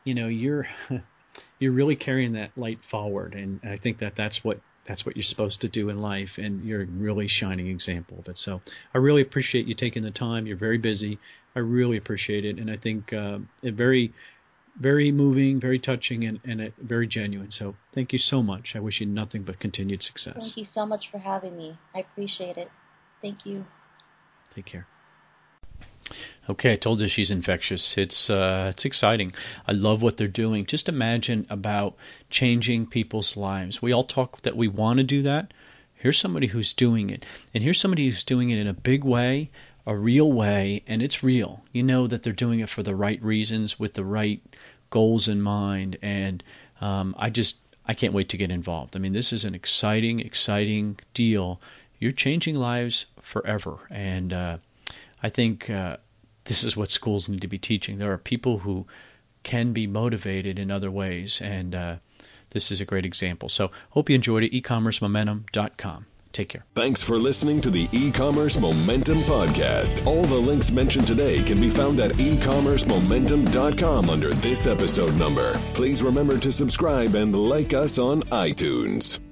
you know, you're you're really carrying that light forward, and I think that that's what that's what you're supposed to do in life, and you're a really shining example of it. So I really appreciate you taking the time. You're very busy. I really appreciate it, and I think uh, it very, very moving, very touching, and, and it, very genuine. So thank you so much. I wish you nothing but continued success. Thank you so much for having me. I appreciate it. Thank you. Take care. Okay, I told you she's infectious. It's uh, it's exciting. I love what they're doing. Just imagine about changing people's lives. We all talk that we want to do that. Here's somebody who's doing it. And here's somebody who's doing it in a big way, a real way, and it's real. You know that they're doing it for the right reasons, with the right goals in mind. And um, I just, I can't wait to get involved. I mean, this is an exciting, exciting deal. You're changing lives forever. And uh, I think uh, this is what schools need to be teaching. There are people who can be motivated in other ways, and uh, this is a great example. So hope you enjoyed it. e commerce momentum dot com. Take care. Thanks for listening to the E-Commerce Momentum Podcast. All the links mentioned today can be found at e commerce momentum dot com under this episode number. Please remember to subscribe and like us on iTunes.